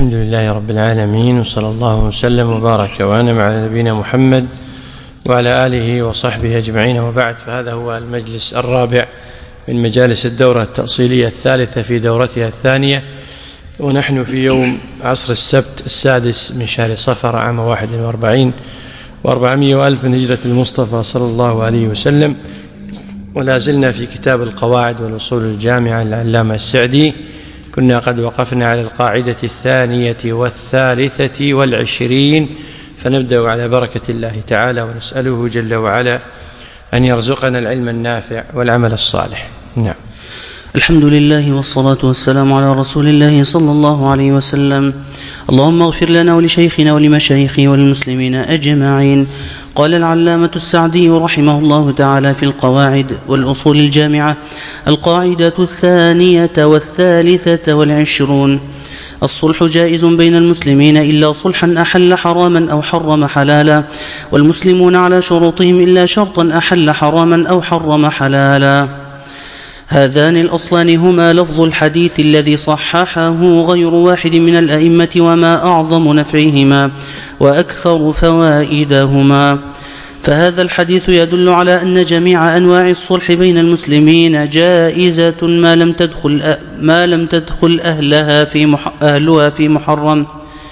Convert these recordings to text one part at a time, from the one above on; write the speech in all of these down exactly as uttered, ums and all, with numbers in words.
الحمد لله رب العالمين، وصلى الله وسلم وبارك وأنعم على نبينا محمد وعلى آله وصحبه أجمعين، وبعد. فهذا هو المجلس الرابع من مجالس الدورة التأصيلية الثالثة في دورتها الثانية، ونحن في يوم عصر السبت السادس من شهر صفر عام واحد وأربعين وأربعمائة وألف من هجرة المصطفى صلى الله عليه وسلم، ولا زلنا في كتاب القواعد والأصول الجامعة للعلامة السعدي. كنا قد وقفنا على القاعدة الثانية والثالثة والعشرين، فنبدأ على بركة الله تعالى ونسأله جل وعلا أن يرزقنا العلم النافع والعمل الصالح. نعم. الحمد لله والصلاة والسلام على رسول الله صلى الله عليه وسلم. اللهم اغفر لنا ولشيخنا ولمشايخه والمسلمين أجمعين. قال العلامة السعدي رحمه الله تعالى في القواعد والأصول الجامعة: القاعدة الثانية والثالثة والعشرون: الصلح جائز بين المسلمين إلا صلحا أحل حراما أو حرم حلالا، والمسلمون على شروطهم إلا شرطا أحل حراما أو حرم حلالا. هذان الأصلان هما لفظ الحديث الذي صححه غير واحد من الأئمة، وما أعظم نفعهما وأكثر فوائدهما. فهذا الحديث يدل على أن جميع أنواع الصلح بين المسلمين جائزة ما لم تدخل ما لم تدخل أهلها في أهلها في محرم.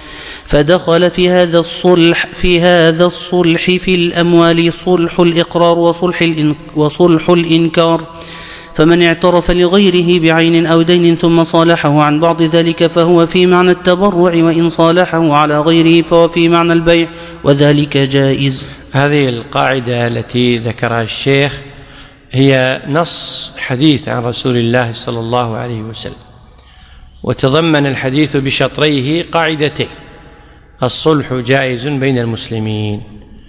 فدخل في هذا الصلح في هذا الصلح في الأموال صلح الإقرار وصلح وصلح الإنكار، فمن اعترف لغيره بعين أو دين ثم صالحه عن بعض ذلك فهو في معنى التبرع، وإن صالحه على غيره فهو في معنى البيع، وذلك جائز. هذه القاعدة التي ذكرها الشيخ هي نص حديث عن رسول الله صلى الله عليه وسلم، وتضمن الحديث بشطريه قاعدتين: الصلح جائز بين المسلمين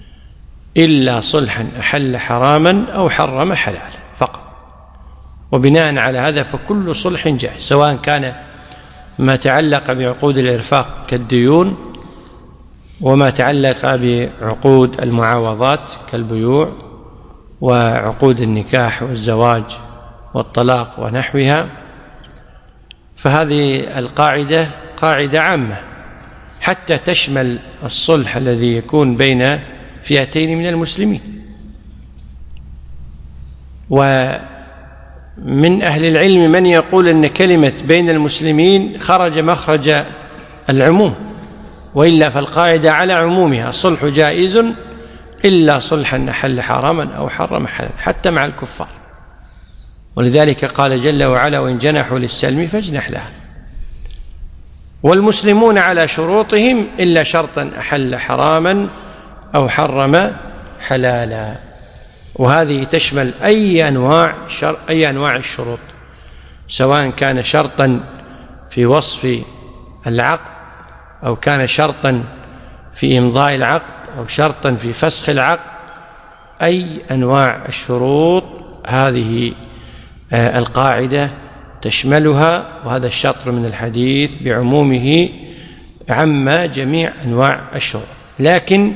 إلا صلحا أحل حراما أو حرم حلالا فقط. وبناء على هذا فكل صلح جائز، سواء كان ما تعلق بعقود الإرفاق كالديون، وما تعلق بعقود المعاوضات كالبيوع، وعقود النكاح والزواج والطلاق ونحوها. فهذه القاعدة قاعدة عامة حتى تشمل الصلح الذي يكون بين فئتين من المسلمين. ومن أهل العلم من يقول أن كلمة بين المسلمين خرج مخرج العموم، وإلا فالقاعدة على عمومها: الصلح جائز إلا صلحا أحل حراما أو حرم حلالا، حتى مع الكفار. ولذلك قال جل وعلا: وإن جنحوا للسلم فاجنح لها. والمسلمون على شروطهم إلا شرطا أحل حراما أو حرم حلالا. وهذه تشمل أي أنواع شر أي أنواع الشروط، سواء كان شرطا في وصف العقد، أو كان شرطا في إمضاء العقد، أو شرطا في فسخ العقد. أي أنواع الشروط هذه القاعدة تشملها، وهذا الشطر من الحديث بعمومه عم جميع أنواع الشروط. لكن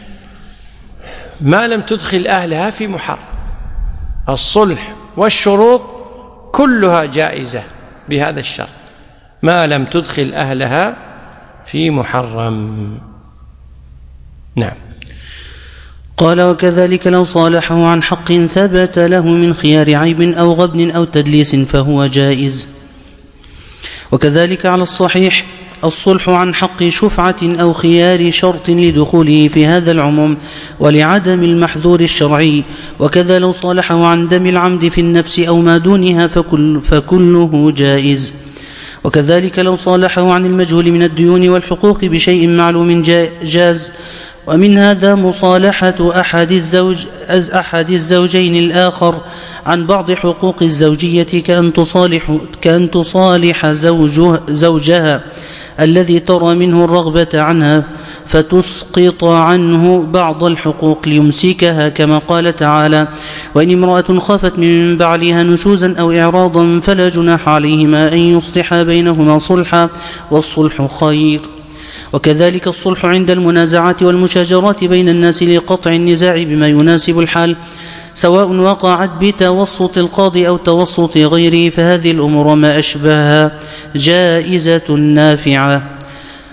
ما لم تدخل أهلها في محرم، الصلح والشروط كلها جائزة بهذا الشرط، ما لم تدخل أهلها في محرم. نعم. قال: وكذلك لو صالحه عن حق ثبت له من خيار عيب أو غبن أو تدليس فهو جائز. وكذلك على الصحيح الصلح عن حق شفعة أو خيار شرط لدخوله في هذا العموم ولعدم المحذور الشرعي. وكذا لو صالحه عن دم العمد في النفس أو ما دونها فكل فكله جائز. وكذلك لو صالحه عن المجهول من الديون والحقوق بشيء معلوم جاز. ومن هذا مصالحة أحد, الزوج أحد الزوجين الآخر عن بعض حقوق الزوجية، كأن تصالح, كأن تصالح زوجها, زوجها الذي ترى منه الرغبة عنها فتسقط عنه بعض الحقوق ليمسكها، كما قال تعالى: وإن امرأة خافت من بعلها نشوزا أو إعراضا فلا جناح عليهما أن يصلحا بينهما صلحا والصلح خير. وكذلك الصلح عند المنازعات والمشاجرات بين الناس لقطع النزاع بما يناسب الحال، سواء وقعت بتوسط القاضي أو توسط غيره، فهذه الأمور ما أشبهها جائزة نافعة.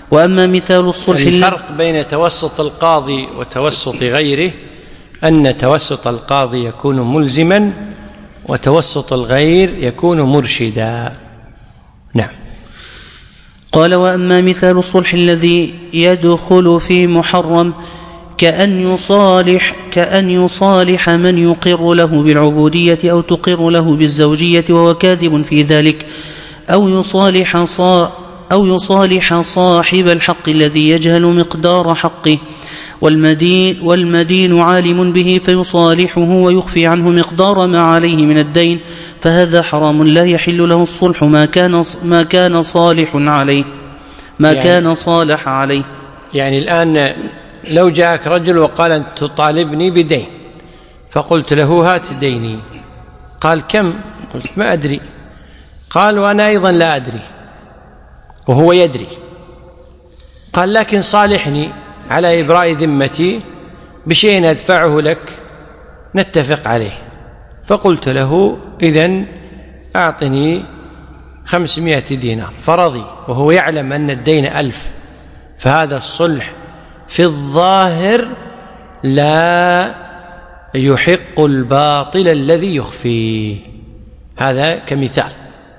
وأما مثال الصلح الفرق بين توسط القاضي وتوسط غيره أن توسط القاضي يكون ملزما وتوسط الغير يكون مرشدا. نعم. قال وأما مثال الصلح الذي يدخل في محرم كأن يصالح, كأن يصالح من يقر له بالعبودية أو تقر له بالزوجية وهو كاذب في ذلك، أو يصالح, صا أو يصالح صاحب الحق الذي يجهل مقدار حقه والمدين, والمدين عالم به فيصالحه ويخفي عنه مقدار ما عليه من الدين، فهذا حرام لا يحل له الصلح ما كان, ما كان صالح عليه ما يعني كان صالح عليه. يعني الآن لو جاءك رجل وقال أنت تطالبني بدين، فقلت له هات ديني، قال كم؟ قلت ما أدري، قال وأنا أيضا لا أدري وهو يدري، قال لكن صالحني على إبراء ذمتي بشيء أدفعه لك نتفق عليه. فقلت له إذن أعطني خمسمائة دينار، فرضي وهو يعلم أن الدين ألف، فهذا الصلح في الظاهر لا يحق الباطل الذي يخفيه. هذا كمثال.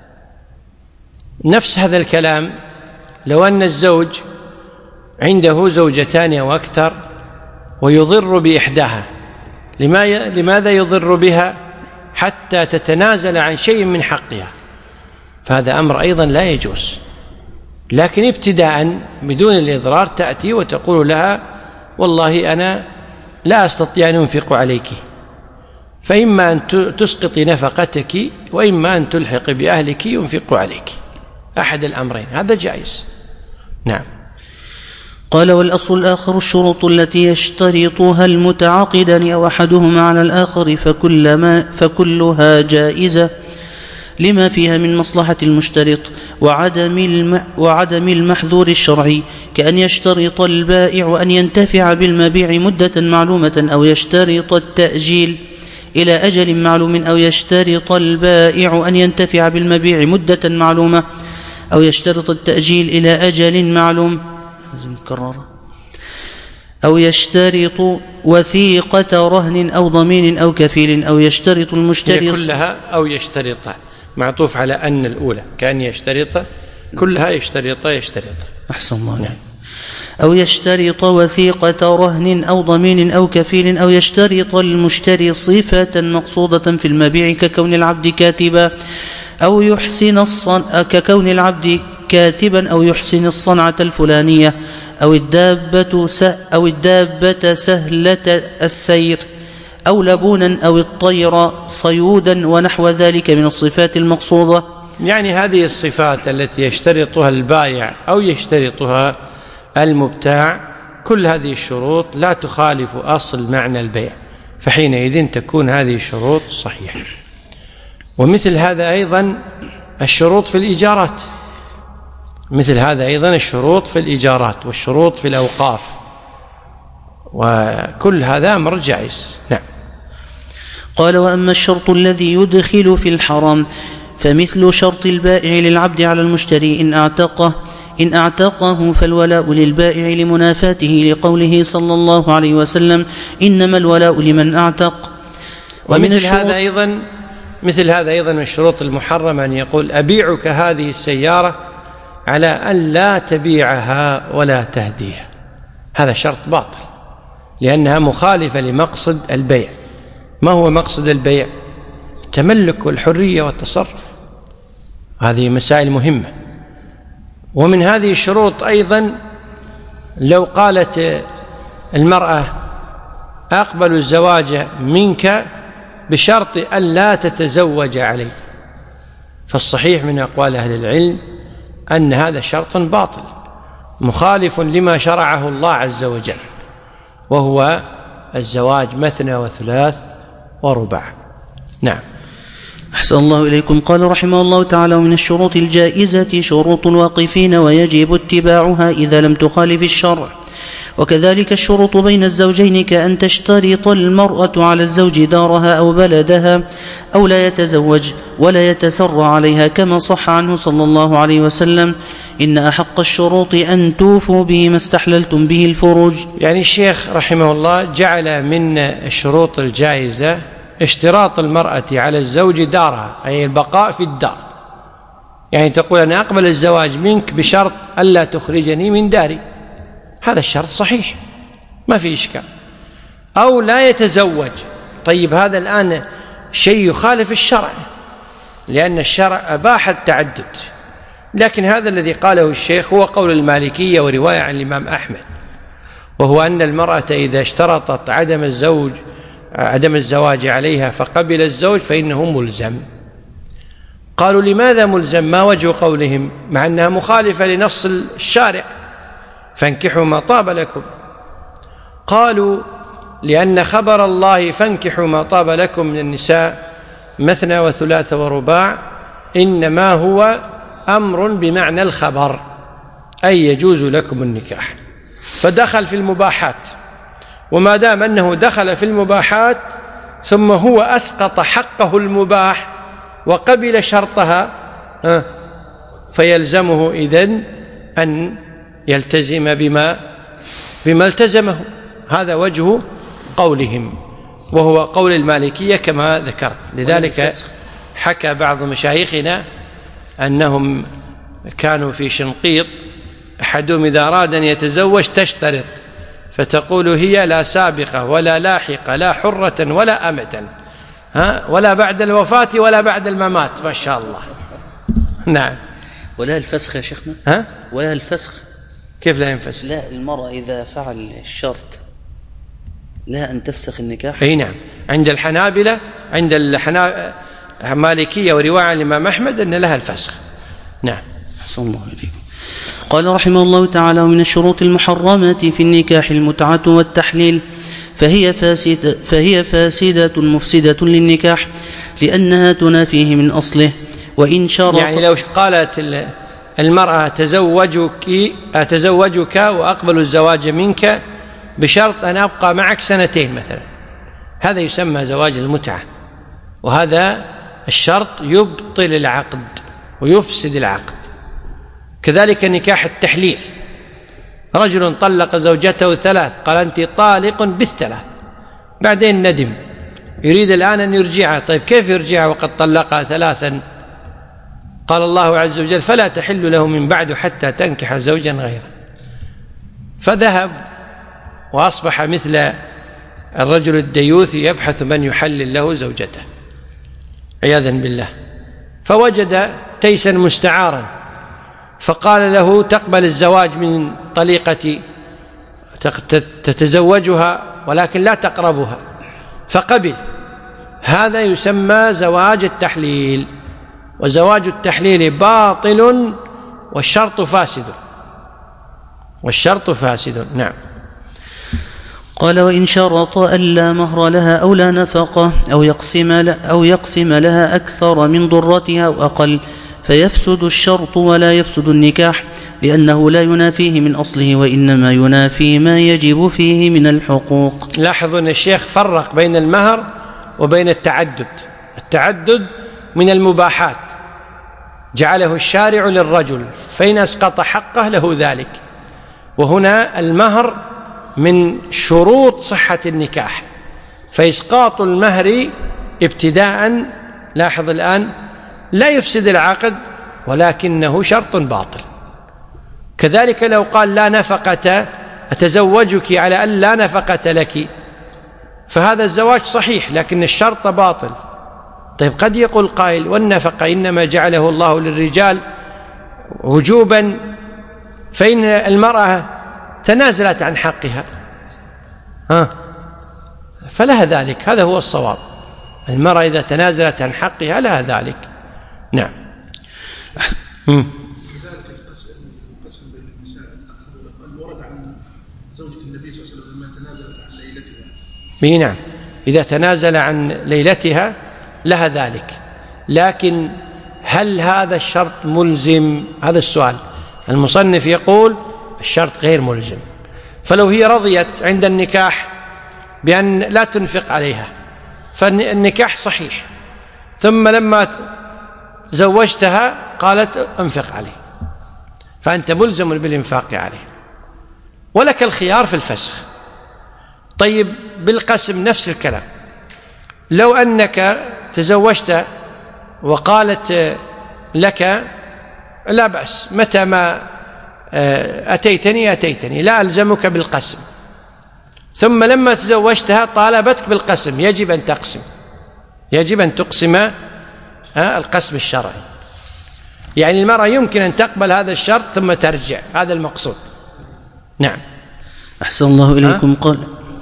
نفس هذا الكلام لو أن الزوج عنده زوجتان أو أكثر ويضر بإحداها، لماذا يضر بها؟ حتى تتنازل عن شيء من حقها، فهذا أمر أيضا لا يجوز. لكن ابتداء بدون الإضرار تأتي وتقول لها والله أنا لا أستطيع أن أنفق عليك، فإما أن تسقطي نفقتك وإما أن تلحق بأهلك ينفق عليك، أحد الأمرين، هذا جائز. نعم. قال والأصل الآخر الشروط التي يشترطها المتعاقدان أو أحدهما على الآخر فكلما فكلها جائزة لما فيها من مصلحة المشترط وعدم وعدم المحذور الشرعي، كأن يشترط البائع أن ينتفع بالمبيع مدة معلومة أو يشترط التأجيل إلى أجل معلوم، أو يشترط البائع أن ينتفع بالمبيع مدة معلومة أو يشترط التأجيل إلى أجل معلوم، أو يشترط وثيقة رهن أو ضمين أو كفيل، أو يشترط المشتري كلها أو يشترط معطوف على أن الأولى كأن يشترط كلها يشترط يشترط أحسن الله. نعم. أو يشترط وثيقة رهن أو ضمين أو كفيل، أو يشترط المشتري صفة مقصودة في المبيع ككون العبد كاتبا أو يحسن الصنع ككون العبد كاتبا أو يحسن الصنعة الفلانية، أو الدابة أو الدابة سهلة السير، أو لبونا أو الطير صيودا ونحو ذلك من الصفات المقصودة. يعني هذه الصفات التي يشترطها البائع أو يشترطها المبتاع، كل هذه الشروط لا تخالف أصل معنى البيع، فحينئذ تكون هذه الشروط صحيحة. ومثل هذا أيضا الشروط في الإيجارات، مثل هذا أيضا الشروط في الإيجارات والشروط في الأوقاف، وكل هذا أمر جائز. نعم. قال وأما الشرط الذي يدخل في الحرام فمثل شرط البائع للعبد على المشتري إن أعتقه إن أعتقه فالولاء للبائع لمنافاته لقوله صلى الله عليه وسلم إنما الولاء لمن أعتق. ومثل هذا أيضا مثل هذا أيضا من الشروط المحرمة أن يقول أبيعك هذه السيارة على أن لا تبيعها ولا تهديها، هذا شرط باطل لأنها مخالفة لمقصد البيع. ما هو مقصد البيع؟ التملك والحرية والتصرف، هذه مسائل مهمة. ومن هذه الشروط أيضا لو قالت المرأة أقبل الزواج منك بشرط أن لا تتزوج علي، فالصحيح من أقوال أهل العلم أن هذا شرط باطل مخالف لما شرعه الله عز وجل، وهو الزواج مثنى وثلاث ورباع. نعم. أحسن الله إليكم. قال رحمه الله تعالى ومن الشروط الجائزة شروط الواقفين ويجب اتباعها إذا لم تخالف الشرع، وكذلك الشروط بين الزوجين كأن تشترط المرأة على الزوج دارها أو بلدها أو لا يتزوج ولا يتسر عليها، كما صح عنه صلى الله عليه وسلم: إن أحق الشروط أن توفوا به ما استحللتم به الفروج. يعني الشيخ رحمه الله جعل من الشروط الجائزة اشتراط المرأة على الزوج دارها، أي البقاء في الدار. يعني تقول: أنا أقبل الزواج منك بشرط ألا تخرجني من داري، هذا الشرط صحيح ما في إشكال. أو لا يتزوج، طيب هذا الآن شيء يخالف الشرع، لأن الشرع أباح التعدد، لكن هذا الذي قاله الشيخ هو قول المالكية ورواية عن الإمام أحمد، وهو أن المرأة إذا اشترطت عدم الزوج عدم الزواج عليها فقبل الزوج فإنه ملزم. قالوا: لماذا ملزم؟ ما وجه قولهم مع أنها مخالفة لنص الشارع: فانكحوا ما طاب لكم؟ قالوا: لأن خبر الله فانكحوا ما طاب لكم من النساء مثنى وثلاث ورباع إنما هو أمر بمعنى الخبر، أي يجوز لكم النكاح، فدخل في المباحات، وما دام أنه دخل في المباحات ثم هو أسقط حقه المباح وقبل شرطها فيلزمه إذن أن يلتزم بما بما التزمه. هذا وجه قولهم، وهو قول المالكية كما ذكرت. لذلك حكى بعض مشايخنا أنهم كانوا في شنقيط، أحدهم إذا أراد أن يتزوج تشترط، فتقول هي: لا سابقة ولا لاحقة، لا حرة ولا أمة، ها ولا بعد الوفاة ولا بعد الممات. ما شاء الله. نعم. ولا الفسخ يا شيخنا؟ ها؟ ولا الفسخ؟ كيف لا ينفسخ؟ لا، المرأة إذا فعل الشرط لا أن تفسخ النكاح. أي نعم، عند الحنابلة، عند المالكية ورواية عن الإمام أحمد أن لها الفسخ. نعم. أحسن الله إليكم. قال رحمه الله تعالى: ومن الشروط المحرمة في النكاح المتعة والتحليل، فهي فاسدة, فهي فاسدة مفسدة للنكاح لأنها تنافيه من أصله. وإن شرط، يعني لو قالت المرأة: تزوجك أتزوجك وأقبل الزواج منك بشرط أن أبقى معك سنتين مثلا، هذا يسمى زواج المتعة، وهذا الشرط يبطل العقد ويفسد العقد. كذلك نكاح التحليل، رجل طلق زوجته ثلاث، قال: أنت طالق بالثلاث، بعدين ندم يريد الآن أن يرجعها. طيب كيف يرجعها وقد طلقها ثلاثا؟ قال الله عز وجل: فلا تحل له من بعد حتى تنكح زوجا غيره. فذهب وأصبح مثل الرجل الديوث يبحث من يحلل له زوجته عياذا بالله، فوجد تيسا مستعارا، فقال له: تقبل الزواج من طليقتي، تتزوجها ولكن لا تقربها، فقبل. هذا يسمى زواج التحليل، وزواج التحليل باطل والشرط فاسد، والشرط فاسد. نعم. قال: وإن شرط ألا مهر لها أو لا نفقة أو يقسم, أو يقسم لها أكثر من ضرتها أو أقل فيفسد الشرط ولا يفسد النكاح، لأنه لا ينافيه من أصله، وإنما ينافي ما يجب فيه من الحقوق. لاحظوا أن الشيخ فرق بين المهر وبين التعدد. التعدد من المباحات جعله الشارع للرجل، فإن أسقط حقه له ذلك. وهنا المهر من شروط صحة النكاح، فإسقاط المهر ابتداء، لاحظ الآن، لا يفسد العقد ولكنه شرط باطل. كذلك لو قال: لا نفقة، أتزوجك على أن لا نفقة لك، فهذا الزواج صحيح لكن الشرط باطل. طيب قد يقول قائل: والنفقة إنما جعله الله للرجال وجوبا، فإن المرأة تنازلت عن حقها، ها فلها ذلك. هذا هو الصواب، المرأة إذا تنازلت عن حقها لها ذلك. نعم. لذلك القسم بين النساء ورد عن زوجة النبي صلى الله عليه وسلم لما تنازلت عن ليلتها. نعم، إذا تنازل عن ليلتها لها ذلك، لكن هل هذا الشرط ملزم؟ هذا السؤال. المصنف يقول الشرط غير ملزم، فلو هي رضيت عند النكاح بأن لا تنفق عليها فالنكاح صحيح، ثم لما زوجتها قالت انفق عليه، فأنت ملزم بالإنفاق عليه، ولك الخيار في الفسخ. طيب بالقسم نفس الكلام، لو أنك تزوجت وقالت لك لا بأس متى ما أتيتني أتيتني لا ألزمك بالقسم، ثم لما تزوجتها طالبتك بالقسم، يجب أن تقسم، يجب أن تقسم القسم الشرعي. يعني المرأة يمكن أن تقبل هذا الشرط ثم ترجع، هذا المقصود. نعم. أحسن الله إليكم. قال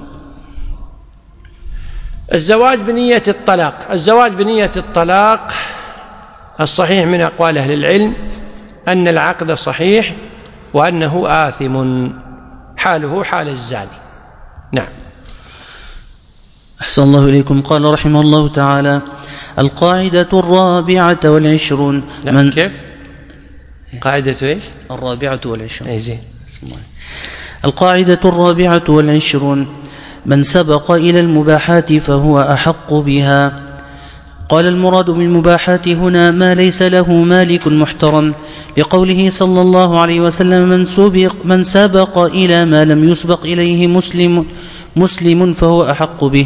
الزواج بنية الطلاق. الزواج بنية الطلاق الصحيح من أقوال أهل العلم أن العقد صحيح وأنه آثم، حاله حال الزاني. نعم. أحسن الله إليكم. قال رحمه الله تعالى: القاعدة الرابعة والعشرون. من كيف؟ قاعدة إيش؟ الرابعة والعشرون. أي زين. القاعدة الرابعة والعشرون: من سبق إلى المباحات فهو أحق بها. قال: المراد بالمباحات هنا ما ليس له مالك محترم، لقوله صلى الله عليه وسلم: من سبق, من سبق إلى ما لم يسبق إليه مسلم, مسلم فهو أحق به.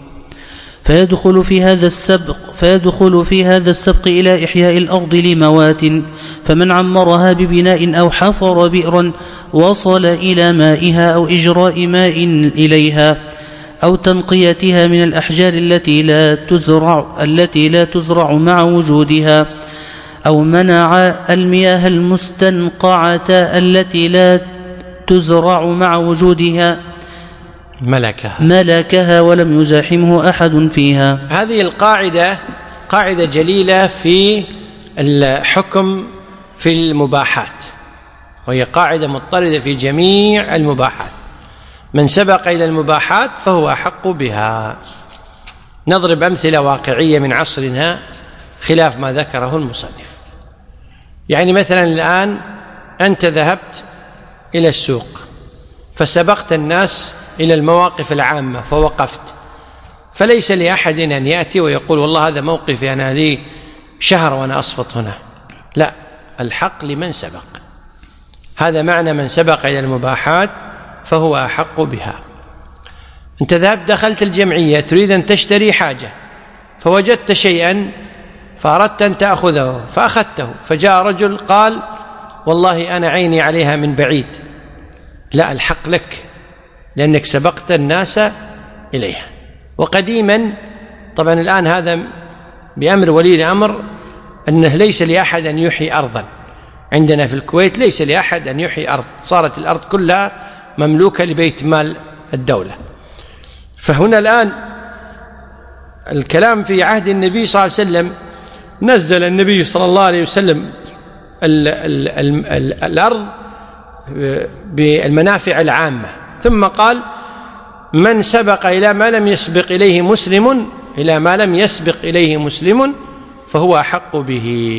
فيدخل في هذا السبق فيدخل في هذا السبق إلى إحياء الأرض لموات، فمن عمرها ببناء أو حفر بئرا وصل إلى مائها أو إجراء ماء إليها أو تنقيتها من الأحجار التي لا تزرع التي لا تزرع مع وجودها، أو منع المياه المستنقعة التي لا تزرع مع وجودها ملكها ملكها ولم يزاحمه أحد فيها. هذه القاعدة قاعدة جليلة في الحكم في المباحات، وهي قاعدة مضطردة في جميع المباحات. من سبق إلى المباحات فهو أحق بها. نضرب أمثلة واقعية من عصرنا خلاف ما ذكره المصنف. يعني مثلا الآن أنت ذهبت إلى السوق فسبقت الناس إلى المواقف العامة فوقفت، فليس لأحد أن يأتي ويقول والله هذا موقفي أنا لي شهر وأنا أصفط هنا، لا، الحق لمن سبق. هذا معنى من سبق إلى المباحات فهو أحق بها. أنت ذهبت دخلت الجمعية تريد أن تشتري حاجة فوجدت شيئا فأردت أن تأخذه فأخذته، فجاء رجل قال والله أنا عيني عليها من بعيد، لا، الحق لك لأنك سبقت الناس إليها. وقديما طبعا الآن هذا بأمر ولي الأمر أنه ليس لأحد أن يحيي أرضا. عندنا في الكويت ليس لأحد أن يحيي أرض، صارت الأرض كلها مملوكة لبيت مال الدولة. فهنا الآن الكلام في عهد النبي صلى الله عليه وسلم، نزل النبي صلى الله عليه وسلم ال ال ال ال الأرض بالمنافع العامة، ثم قال من سبق إلى ما لم يسبق إليه مسلم إلى ما لم يسبق إليه مسلم فهو أحق به.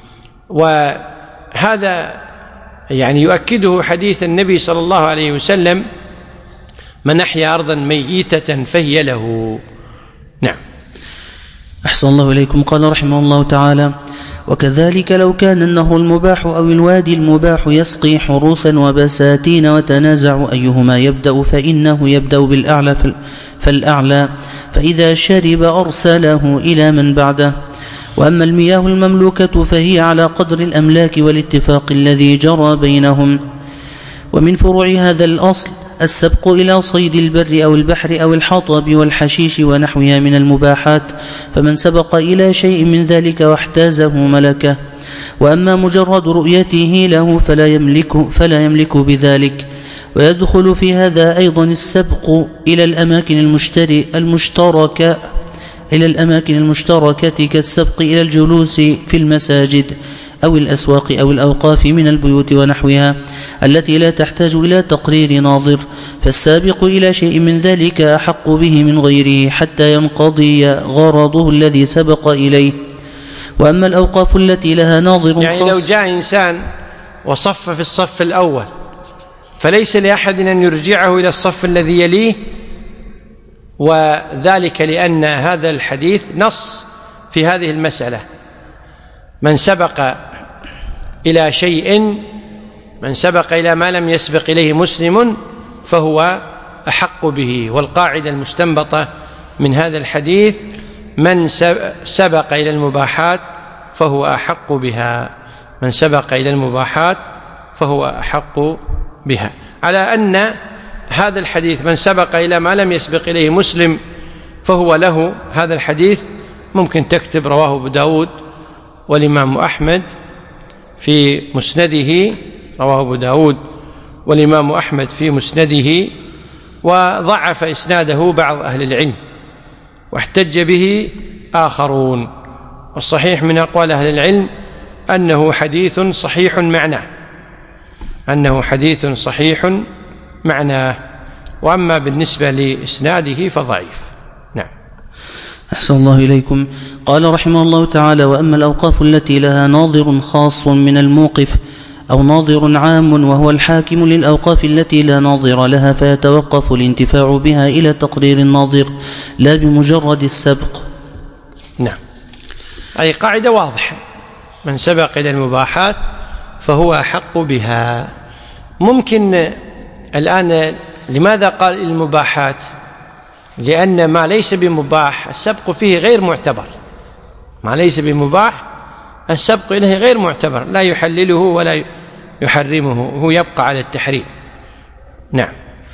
وهذا يعني يؤكده حديث النبي صلى الله عليه وسلم: من أحيا أرضا ميتة فهي له. نعم. أحسن الله إليكم. قال رحمه الله تعالى: وكذلك لو كان النهر المباح أو الوادي المباح يسقي حروثا وبساتين وتنازع أيهما يبدأ فإنه يبدأ بالأعلى فالأعلى، فإذا شرب أرسله إلى من بعده. وأما المياه المملوكة فهي على قدر الأملاك والاتفاق الذي جرى بينهم. ومن فروع هذا الأصل السبق إلى صيد البر أو البحر أو الحطب والحشيش ونحوها من المباحات، فمن سبق إلى شيء من ذلك واحتازه ملكه. وأما مجرد رؤيته له فلا يملك, فلا يملك بذلك. ويدخل في هذا أيضا السبق إلى الأماكن المشتركة إلى الأماكن المشتركة كالسبق إلى الجلوس في المساجد أو الأسواق أو الأوقاف من البيوت ونحوها التي لا تحتاج إلى تقرير ناظر، فالسابق إلى شيء من ذلك أحق به من غيره حتى ينقضي غرضه الذي سبق إليه. وأما الأوقاف التي لها ناظر يعني خاص، لو جاء إنسان وصف في الصف الأول فليس لأحد أن يرجعه إلى الصف الذي يليه، وذلك لأن هذا الحديث نص في هذه المسألة: من سبق إلى شيء من سبق إلى ما لم يسبق إليه مسلم فهو أحق به. والقاعدة المستنبطة من هذا الحديث: من سبق إلى المباحات فهو أحق بها، من سبق إلى المباحات فهو أحق بها، على أن هذا الحديث من سبق إلى ما لم يسبق إليه مسلم فهو له. هذا الحديث ممكن تكتب رواه أبو داود والإمام أحمد في مسنده، رواه أبو داود والإمام أحمد في مسنده، وضعف إسناده بعض أهل العلم واحتج به آخرون. والصحيح من أقوال أهل العلم أنه حديث صحيح معناه، أنه حديث صحيح معناه، وأما بالنسبة لإسناده فضعيف. نعم. أحسن الله إليكم. قال رحمه الله تعالى: وأما الأوقاف التي لها ناظر خاص من الموقف أو ناظر عام وهو الحاكم للأوقاف التي لا ناظر لها، فيتوقف الانتفاع بها إلى تقرير الناظر لا بمجرد السبق. نعم، أي قاعدة واضحة: من سبق إلى المباحات فهو أحق بها. ممكن الآن لماذا قال المباحات؟ لأن ما ليس بمباح السبق فيه غير معتبر، ما ليس بمباح السبق إليه غير معتبر، لا يحلله ولا يحرمه، هو يبقى على التحريم. نعم.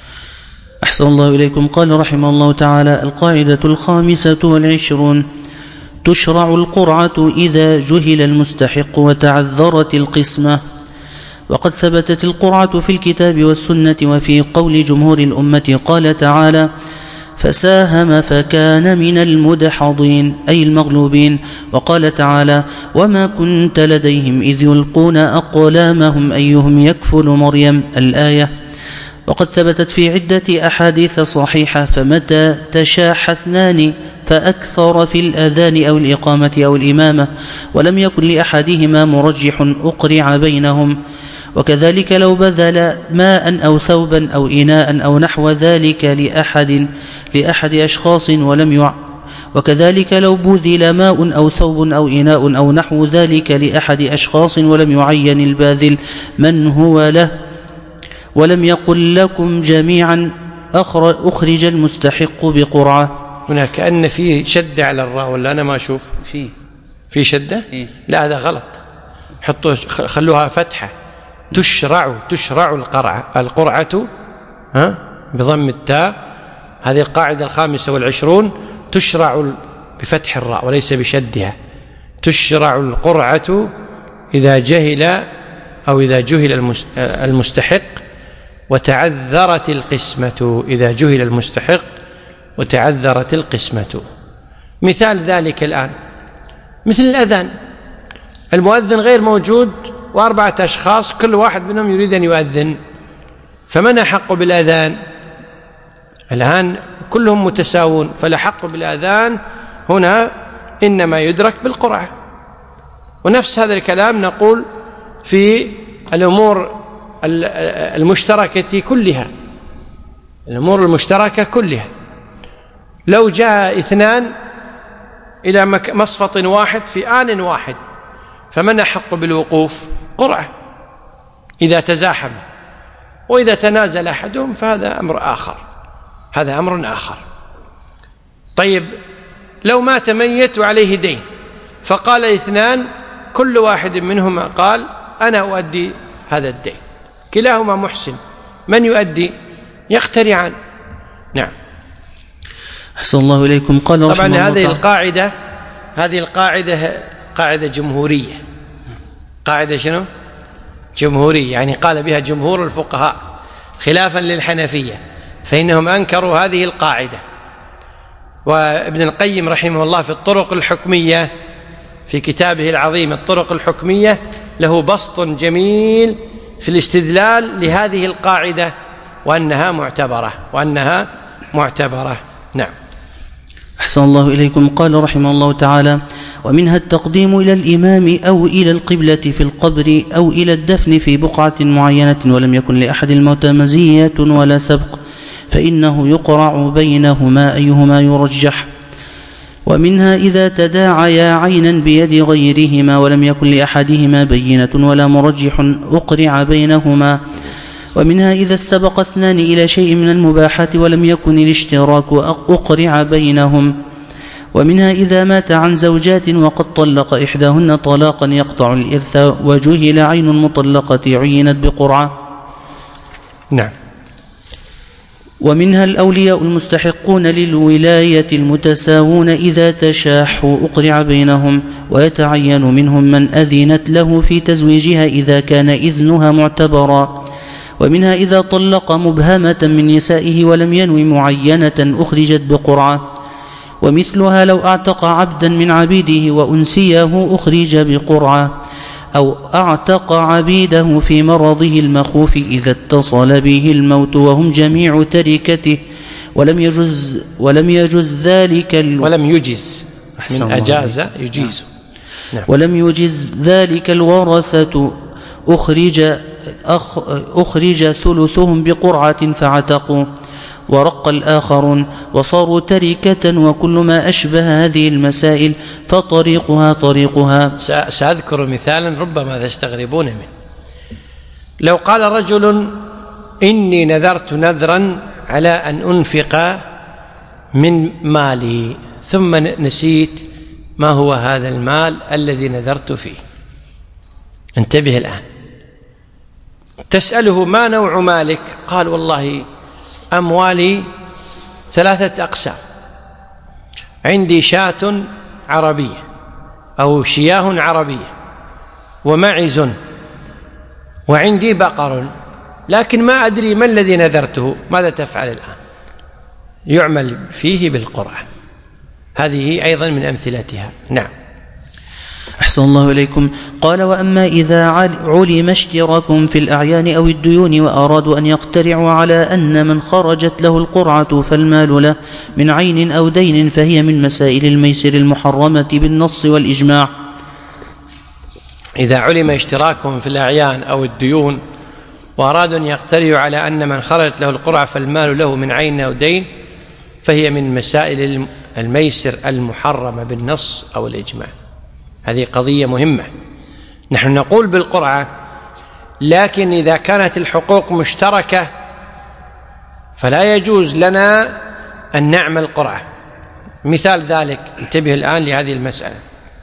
أحسن الله إليكم. قال رحمه الله تعالى: القاعدة الخامسة والعشرون: تشرع القرعة إذا جهل المستحق وتعذرت القسمة. وقد ثبتت القرعة في الكتاب والسنة وفي قول جمهور الأمة. قال تعالى: فساهم فكان من المدحضين، أي المغلوبين. وقال تعالى: وما كنت لديهم إذ يلقون أقلامهم أيهم يكفل مريم، الآية. وقد ثبتت في عدة أحاديث صحيحة: فمتى تشاح اثنان فأكثر في الأذان أو الإقامة أو الإمامة ولم يكن لأحدهما مرجح أقرع بينهم. وكذلك لو بذل ماء أو ثوبا أو إناء أو نحو ذلك لأحد لأحد أشخاص ولم يع وكذلك لو بذل ماء أو ثوب أو إناء أو نحو ذلك لأحد أشخاص ولم يعين الباذل من هو له ولم يقل لكم جميعا أخرج المستحق بقرعة. هنا كأن في شدة على الراء، ولا أنا ما أشوف في في شدة؟ إيه؟ لا، هذا غلط، حطوا خلوها فتحة. تشرع تشرع القرعة القرعة ها بضم التاء. هذه القاعدة الخامسة والعشرون: تشرع بفتح الراء وليس بشدها. تشرع القرعة إذا جهل أو إذا جهل المستحق وتعذرت القسمة، إذا جهل المستحق وتعذرت القسمة. مثال ذلك الآن مثل الأذان، المؤذن غير موجود وأربعة أشخاص كل واحد منهم يريد أن يؤذن، فمن أحق بالأذان؟ الآن كلهم متساوون، فالأحق بالأذان هنا إنما يدرك بالقرعة. ونفس هذا الكلام نقول في الأمور المشتركة كلها، الأمور المشتركة كلها. لو جاء اثنان إلى مصفط واحد في آن واحد، فمن أحق بالوقوف؟ قرعة إذا تزاحم، وإذا تنازل أحدهم فهذا أمر آخر، هذا أمر آخر. طيب، لو مات ميت وعليه دين، فقال اثنان كل واحد منهما قال أنا أؤدي هذا الدين، كلاهما محسن، من يؤدي؟ يقترعان. نعم. أحسن الله إليكم. قال طبعا هذه القاعدة هذه القاعدة قاعدة جمهورية. قاعدة شنو؟ جمهورية، يعني قال بها جمهور الفقهاء خلافا للحنفية، فإنهم أنكروا هذه القاعدة. وابن القيم رحمه الله في الطرق الحكمية في كتابه العظيم الطرق الحكمية له بسط جميل في الاستدلال لهذه القاعدة وأنها معتبرة وأنها معتبرة. نعم. أحسن الله إليكم. قال رحمه الله تعالى: ومنها التقديم إلى الإمام أو إلى القبلة في القبر أو إلى الدفن في بقعة معينة ولم يكن لأحد الموتى مزية ولا سبق، فإنه يقرع بينهما أيهما يرجح. ومنها إذا تداعيا عينا بيد غيرهما ولم يكن لأحدهما بينة ولا مرجح أقرع بينهما. ومنها إذا استبق اثنان إلى شيء من المباحات ولم يكن الاشتراك أقرع بينهم. ومنها إذا مات عن زوجات وقد طلق إحداهن طلاقا يقطع الإرث وجهل عين المطلقة عينت بقرعة. نعم. ومنها الأولياء المستحقون للولاية المتساوون إذا تشاحوا أقرع بينهم، ويتعين منهم من أذنت له في تزويجها إذا كان إذنها معتبرا. ومنها إذا طلق مبهمة من نسائه ولم ينوي معينة أخرجت بقرعة. ومثلها لو أعتق عبدا من عبيده وأنسيه أخرج بقرعة، أو أعتق عبيده في مرضه المخوف إذا اتصل به الموت وهم جميع تركته ولم يجز ولم يجز ذلك ال... ولم يجز من أجاز يجيز. نعم. ولم يجز ذلك الورثة أخرج أخ... أخرج ثلثهم بقرعة فعتقوا، ورق الآخرون وصاروا تركة. وكل ما أشبه هذه المسائل فطريقها طريقها. سأذكر مثالا ربما تستغربون منه. لو قال رجل إني نذرت نذرا على أن أنفق من مالي ثم نسيت ما هو هذا المال الذي نذرت فيه. انتبه الآن، تسأله ما نوع مالك؟ قال والله أموالي ثلاثة أقسام، عندي شاة عربية أو شياه عربية ومعز وعندي بقر، لكن ما أدري ما الذي نذرته. ماذا تفعل الآن؟ يعمل فيه بالقرعة. هذه أيضا من أمثلتها. نعم. أحسن الله إليكم. قال: وأما إذا علم اشتراك في الأعيان أو الديون وأرادوا أن يقترعوا على أن من خرجت له القرعة فالمال له من عين أو دين فهي من مسائل الميسر المحرمة بالنص والإجماع. إذا علم اشتراكهم في الأعيان أو الديون وأرادوا أن يقترعوا على أن من خرجت له القرعة فالمال له من عين أو دين فهي من مسائل الميسر المحرمة بالنص أو الإجماع. هذه قضية مهمة. نحن نقول بالقرعة، لكن إذا كانت الحقوق مشتركة فلا يجوز لنا أن نعمل قرعة. مثال ذلك، انتبه الآن لهذه المسألة.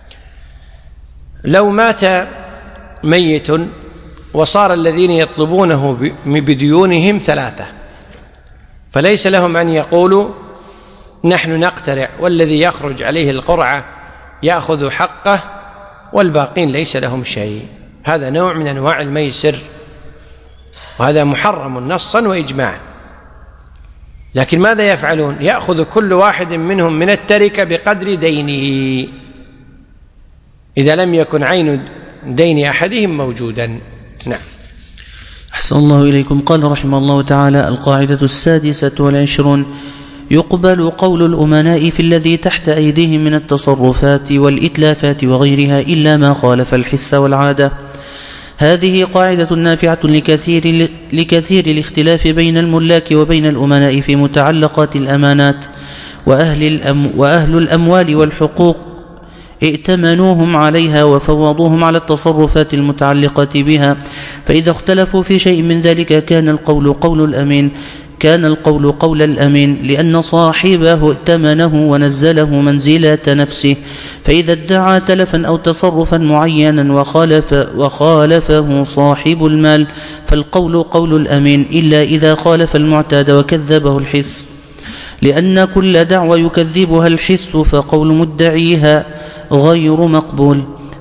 لو مات ميت وصار الذين يطلبونه بديونهم ثلاثة، فليس لهم أن يقولوا نحن نقترع والذي يخرج عليه القرعة يأخذ حقه والباقين ليس لهم شيء. هذا نوع من أنواع الميسر، وهذا محرم نصا وإجماعا. لكن ماذا يفعلون؟ يأخذ كل واحد منهم من التركة بقدر دينه إذا لم يكن عين دين أحدهم موجودا. نعم. أحسن الله إليكم. قال رحمه الله تعالى: القاعدة السادسة والعشرون: يقبل قول الأمناء في الذي تحت أيديهم من التصرفات والإتلافات وغيرها إلا ما خالف الحس والعادة. هذه قاعدة نافعة لكثير, لكثير الاختلاف بين الملاك وبين الأمناء في متعلقات الأمانات، وأهل, الأم وأهل الأموال والحقوق ائتمنوهم عليها وفوضوهم على التصرفات المتعلقة بها، فإذا اختلفوا في شيء من ذلك كان القول قول الأمين كان القول قول الأمين لأن صاحبه ائتمنه ونزله منزلة نفسه، فإذا ادعى تلفا أو تصرفا معينا وخالف وخالفه صاحب المال فالقول قول الأمين إلا إذا خالف المعتاد وكذبه الحس، لأن كل دعوى يكذبها الحس فقول مدعيها غير مقبول.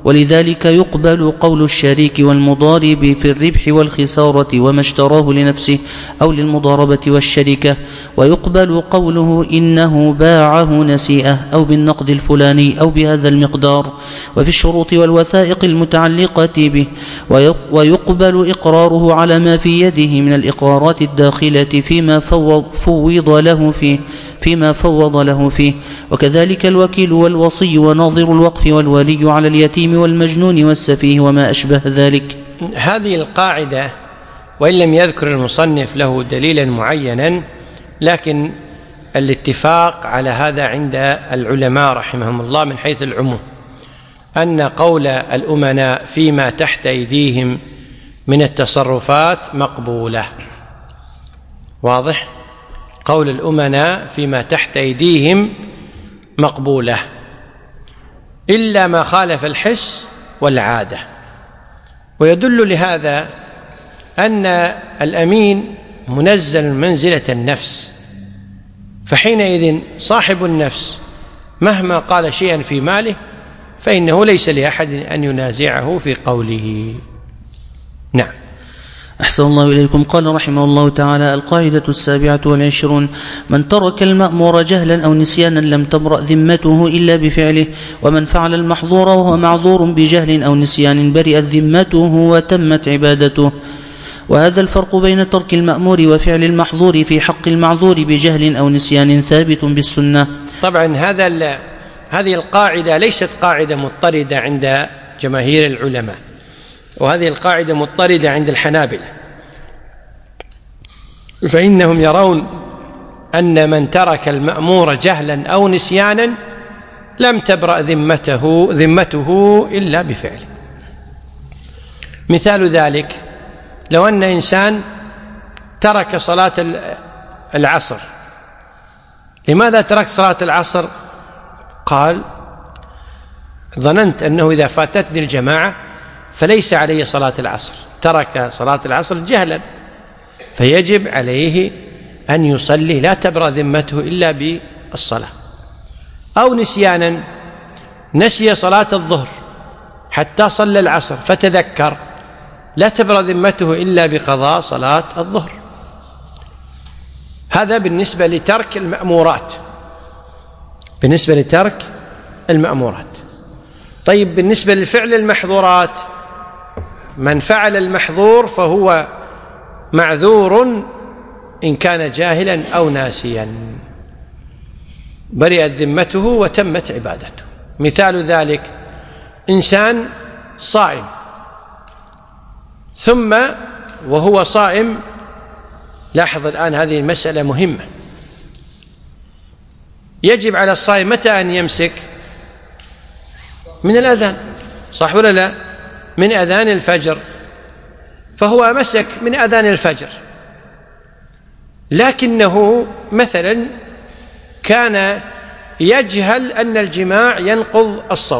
ولذلك يقبل قول الشريك والمضارب في الربح والخسارة وما اشتراه لنفسه أو للمضاربة والشركة، ويقبل قوله إنه باعه نسيئة أو بالنقد الفلاني أو بهذا المقدار، وفي الشروط والوثائق المتعلقة به، ويقبل إقراره على ما في يده من الإقرارات الداخلة فيما فوض له فيه فيما فوض له فيه وكذلك الوكيل والوصي وناظر الوقف والولي على اليتيم والمجنون والسفيه وما أشبه ذلك. هذه القاعدة وإن لم يذكر المصنف له دليلا معينا، لكن الاتفاق على هذا عند العلماء رحمهم الله من حيث العموم، أن قول الأمناء فيما تحت أيديهم من التصرفات مقبولة. واضح؟ قول الأمناء فيما تحت أيديهم مقبولة إلا ما خالف الحس والعادة. ويدل لهذا أن الأمين منزل منزلة النفس، فحينئذ صاحب النفس مهما قال شيئا في ماله فإنه ليس لأحد أن ينازعه في قوله. نعم. أحسن الله إليكم. قال رحمه الله تعالى: القاعدة السابعة والعشرون: من ترك المأمور جهلا أو نسيانا لم تبرأ ذمته إلا بفعله، ومن فعل المحظور وهو معذور بجهل أو نسيان برئت ذمته وتمت عبادته. وهذا الفرق بين ترك المأمور وفعل المحظور في حق المعذور بجهل أو نسيان ثابت بالسنة. طبعا هذا هذه القاعدة ليست قاعدة مضطردة عند جماهير العلماء، وهذه القاعدة مضطردة عند الحنابلة، فإنهم يرون أن من ترك المأمور جهلا أو نسيانا لم تبرأ ذمته ذمته إلا بفعله. مثال ذلك لو أن إنسان ترك صلاة العصر. لماذا ترك صلاة العصر؟ قال: ظننت أنه إذا فاتتني الجماعة فليس عليه صلاة العصر، ترك صلاة العصر جهلا، فيجب عليه أن يصلي، لا تبرأ ذمته إلا بالصلاة. أو نسيانا، نسي صلاة الظهر حتى صلى العصر فتذكر، لا تبرأ ذمته إلا بقضاء صلاة الظهر. هذا بالنسبة لترك المأمورات، بالنسبة لترك المأمورات. طيب بالنسبة لفعل المحظورات، من فعل المحظور فهو معذور إن كان جاهلا أو ناسيا، برئت ذمته وتمت عبادته. مثال ذلك إنسان صائم، ثم وهو صائم، لاحظ الآن هذه المسألة مهمة، يجب على الصائم متى أن يمسك؟ من الأذان، صح ولا لا؟ من أذان الفجر، فهو مسك من أذان الفجر، لكنه مثلا كان يجهل أن الجماع ينقض الصوم،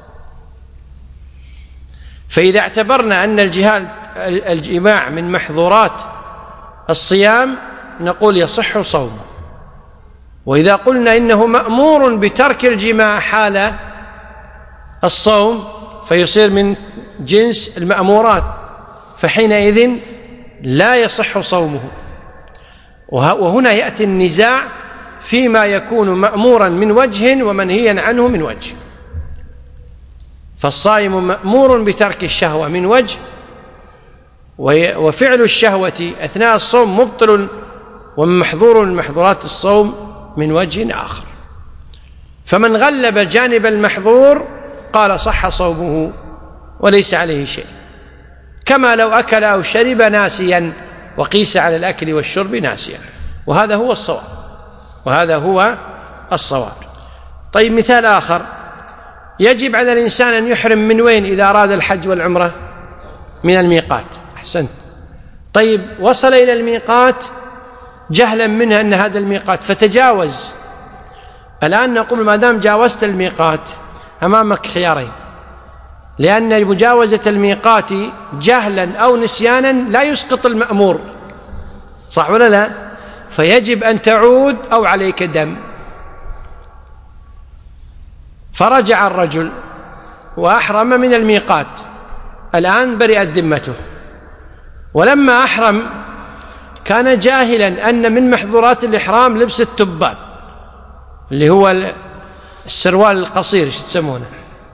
فإذا اعتبرنا أن الجهال الجماع من محظورات الصيام نقول يصح صومه. وإذا قلنا إنه مأمور بترك الجماع حال الصوم فيصير من جنس المأمورات، فحينئذ لا يصح صومه. وهنا يأتي النزاع فيما يكون مأمورا من وجه ومنهيا عنه من وجه. فالصائم مأمور بترك الشهوة من وجه، وفعل الشهوة أثناء الصوم مبطل ومحظور من محظورات الصوم من وجه آخر. فمن غلب جانب المحظور قال صح صومه وليس عليه شيء، كما لو أكل أو شرب ناسيا وقيس على الأكل والشرب ناسيا، وهذا هو الصواب، وهذا هو الصواب. طيب مثال آخر، يجب على الإنسان أن يحرم من وين إذا أراد الحج والعمرة؟ من الميقات. أحسنت. طيب وصل إلى الميقات جهلا منها أن هذا الميقات فتجاوز، الآن نقول ما دام جاوزت الميقات أمامك خيارين، لأن مجاوزة الميقات جهلا أو نسيانا لا يسقط المأمور، صح ولا لا؟ فيجب أن تعود أو عليك دم. فرجع الرجل وأحرم من الميقات، الآن برئت ذمته، ولما أحرم كان جاهلا أن من محظورات الإحرام لبس التبان اللي هو السروال القصير، ايش تسمونه؟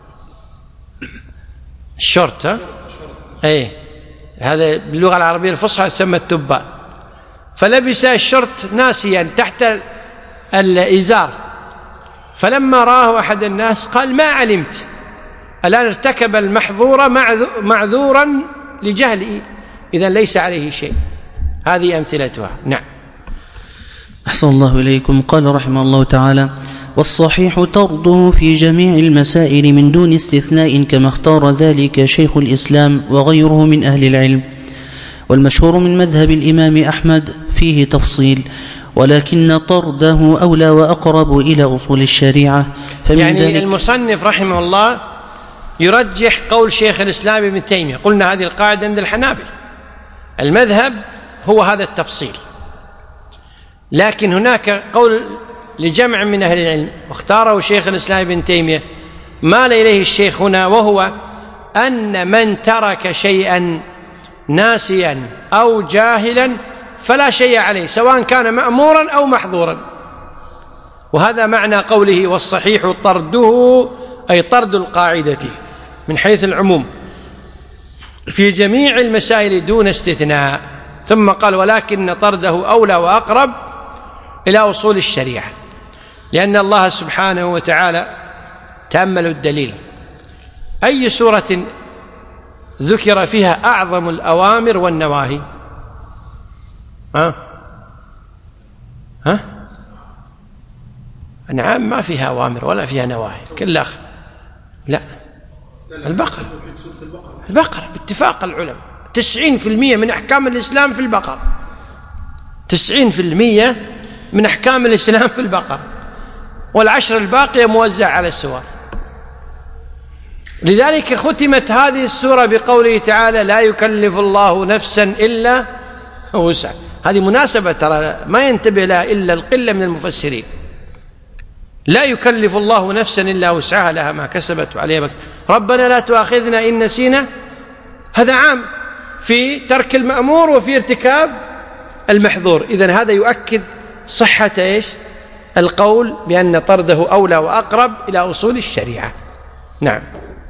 الشورت، ها؟ اي هذا باللغة العربية الفصحى يسمى التبان، فلبس الشورت ناسيا تحت الإزار، فلما رآه أحد الناس قال ما علمت، الآن ارتكب المحظور معذورا لجهله، إذن ليس عليه شيء. هذه أمثلتها. نعم. أحسن الله إليكم. قال رحمه الله تعالى: والصحيح طرده في جميع المسائل من دون استثناء كما اختار ذلك شيخ الإسلام وغيره من أهل العلم، والمشهور من مذهب الإمام أحمد فيه تفصيل، ولكن طرده أولى وأقرب إلى أصول الشريعة. فمن يعني ذلك المصنف رحمه الله يرجح قول شيخ الإسلام ابن تيمية. قلنا هذه القاعدة عند الحنابلة، المذهب هو هذا التفصيل، لكن هناك قول لجمع من أهل العلم واختاره شيخ الإسلام ابن تيمية مال إليه الشيخ هنا، وهو أن من ترك شيئا ناسيا أو جاهلا فلا شيء عليه، سواء كان مأمورا أو محظورا. وهذا معنى قوله والصحيح طرده، أي طرد القاعدة من حيث العموم في جميع المسائل دون استثناء. ثم قال ولكن طرده أولى وأقرب إلى أصول الشريعة، لأن الله سبحانه وتعالى، تأملوا الدليل، أي سورة ذكر فيها أعظم الأوامر والنواهي؟ ها؟ ها؟ نعم، ما فيها أوامر ولا فيها نواهي، كلها لا. البقرة، البقرة باتفاق العلماء تسعين في المئة من أحكام الإسلام في البقرة، تسعين في المئة من أحكام الإسلام في البقرة، والعشر الباقية موزع على السور. لذلك ختمت هذه السورة بقوله تعالى لا يكلف الله نفسا إلا وسعها. هذه مناسبة ترى ما ينتبه لها إلا القلة من المفسرين. لا يكلف الله نفسا إلا وسعها لها ما كسبت وعليها ما اكتسبت. ربنا لا تؤاخذنا إن نسينا، هذا عام في ترك المأمور وفي ارتكاب المحظور. إذن هذا يؤكد صحة إيش؟ القول بأن طرده أولى وأقرب إلى أصول الشريعة. نعم.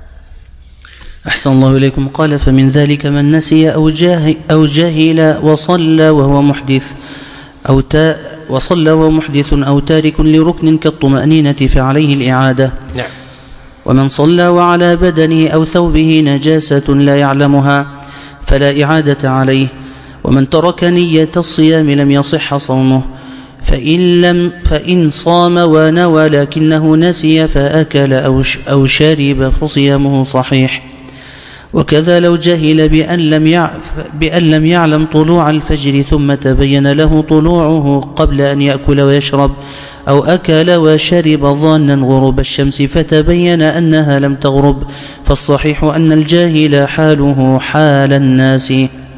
أحسن الله إليكم. قال فمن ذلك من نسي أو جاهل, أو جاهل وصلى وهو محدث أو تا وصلى وهو محدث أو تارك لركن كالطمأنينة فعليه الإعادة. نعم. ومن صلى وعلى بدنه أو ثوبه نجاسة لا يعلمها فلا إعادة عليه. ومن ترك نية الصيام لم يصح صومه، فإن, لم فإن صام ونوى لكنه نسي فأكل أو شرب فصيامه صحيح. وكذا لو جهل بأن لم, بأن لم يعلم طلوع الفجر ثم تبين له طلوعه قبل أن يأكل ويشرب، أو أكل وشرب ظانا غروب الشمس فتبين أنها لم تغرب، فالصحيح أن الجاهل حاله حال الناس.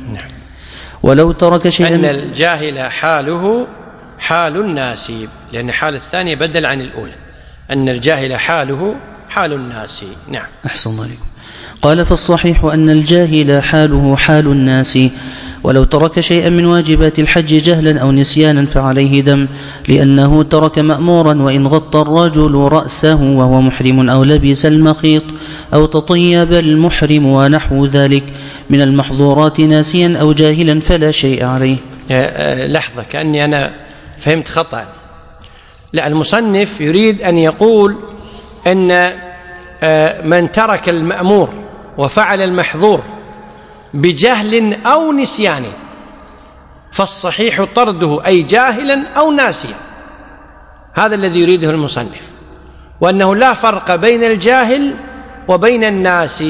ولو ترك شيئا أن الجاهل حاله حال الناس، لأن حال الثانية بدل عن الأولى، أن الجاهل حاله حال الناس. نعم. أحسن الله عليكم. قال فالصحيح أن الجاهل حاله حال الناس. ولو ترك شيئا من واجبات الحج جهلا أو نسيانا فعليه دم، لأنه ترك مأمورا. وإن غطى الرجل رأسه وهو محرم أو لبس المخيط أو تطيب المحرم ونحو ذلك من المحظورات ناسيا أو جاهلا فلا شيء عليه. لحظة، كأني أنا فهمت خطأ. لا، المصنف يريد أن يقول أن من ترك المأمور وفعل المحظور بجهل أو نسيان فالصحيح طرده، أي جاهلا أو ناسيا. هذا الذي يريده المصنف، وأنه لا فرق بين الجاهل وبين الناس.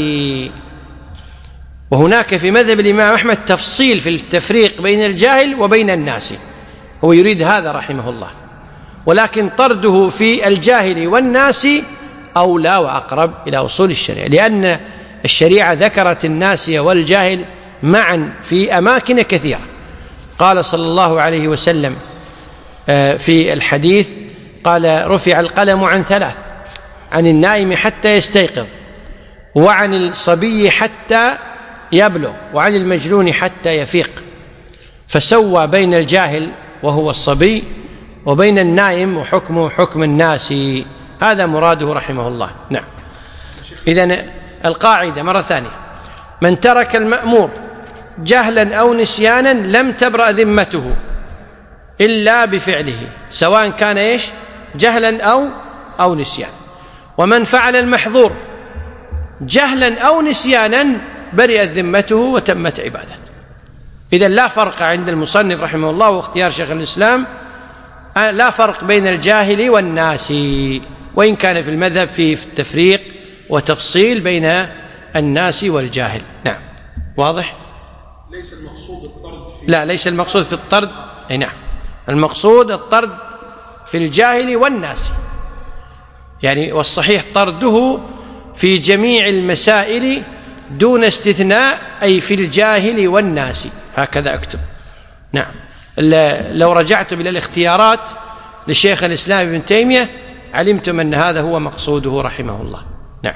وهناك في مذهب الإمام أحمد تفصيل في التفريق بين الجاهل وبين الناس، هو يريد هذا رحمه الله. ولكن طرده في الجاهل والناس أولى وأقرب إلى أصول الشريعة، لأن الشريعة ذكرت الناس والجاهل معا في أماكن كثيرة. قال صلى الله عليه وسلم في الحديث، قال رفع القلم عن ثلاث: عن النائم حتى يستيقظ، وعن الصبي حتى يبلغ، وعن المجنون حتى يفيق، فسوى بين الجاهل وهو الصبي وبين النائم وحكمه حكم الناس. هذا مراده رحمه الله. نعم. إذن القاعدة مرة ثانية: من ترك المأمور جهلا أو نسيانا لم تبرأ ذمته إلا بفعله، سواء كان إيش جهلا أو أو نسيان. ومن فعل المحظور جهلا أو نسيانا برئت ذمته وتمت عبادته. إذن لا فرق عند المصنف رحمه الله واختيار شيخ الإسلام، لا فرق بين الجاهل والناس، وإن كان في المذهب في التفريق وتفصيل بين الناس والجاهل. نعم. واضح؟ ليس المقصود الطرد في لا ليس المقصود في الطرد. أي نعم، المقصود الطرد في الجاهل والناس، يعني والصحيح طرده في جميع المسائل دون استثناء، أي في الجاهل والناس. هكذا أكتب. نعم. لو رجعتم إلى الاختيارات لشيخ الإسلام ابن تيمية علمتم أن هذا هو مقصوده رحمه الله. نعم.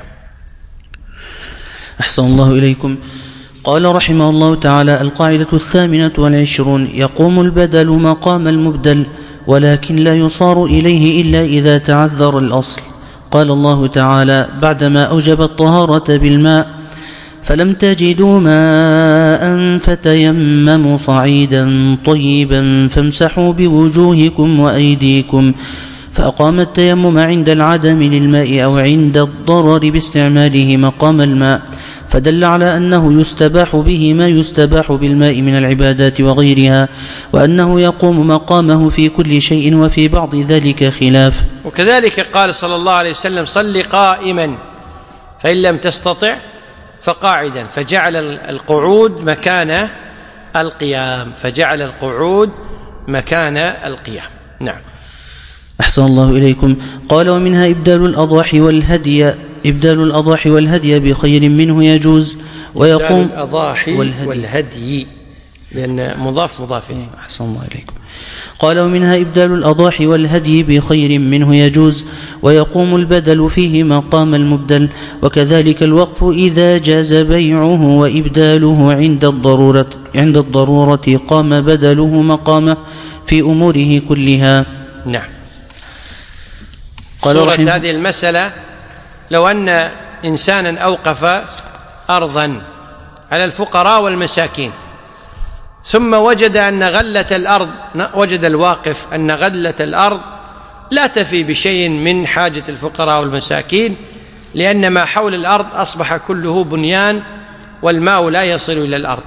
أحسن الله إليكم. قال رحمه الله تعالى: القاعدة الثامنة والعشرون: يقوم البدل مقام المبدل، ولكن لا يصار إليه إلا إذا تعذر الأصل. قال الله تعالى بعدما أوجب الطهارة بالماء: فلم تجدوا ماء فتيمموا صعيدا طيبا فامسحوا بوجوهكم وأيديكم، فأقام التيمم عند العدم للماء أو عند الضرر باستعماله مقام الماء، فدل على أنه يستباح به ما يستباح بالماء من العبادات وغيرها، وأنه يقوم مقامه في كل شيء، وفي بعض ذلك خلاف. وكذلك قال صلى الله عليه وسلم: صل قائما فإن لم تستطع فقاعدا، فجعل القعود مكان القيام، فجعل القعود مكان القيام. نعم. أحسن الله إليكم. قال: ومنها إبدال الأضاحي والهدي إبدال الأضاحي والهدي بخير منه يجوز، ويقوم إبدال الأضاحي والهدي, والهدي لأن مضاف مضاف إليه. أحسن الله إليكم. قال: ومنها إبدال الأضاحي والهدي بخير منه يجوز، ويقوم البدل فيه مقام المبدل، وكذلك الوقف إذا جاز بيعه وإبداله عند الضرورة عند الضرورة قام بدله مقامه في أموره كلها. نعم. صورة هذه المسألة: لو أن إنسانا أوقف أرضا على الفقراء والمساكين، ثم وجد أن غلة الأرض وجد الواقف أن غلة الأرض لا تفي بشيء من حاجة الفقراء والمساكين، لأن ما حول الأرض أصبح كله بنيان والماء لا يصل إلى الأرض.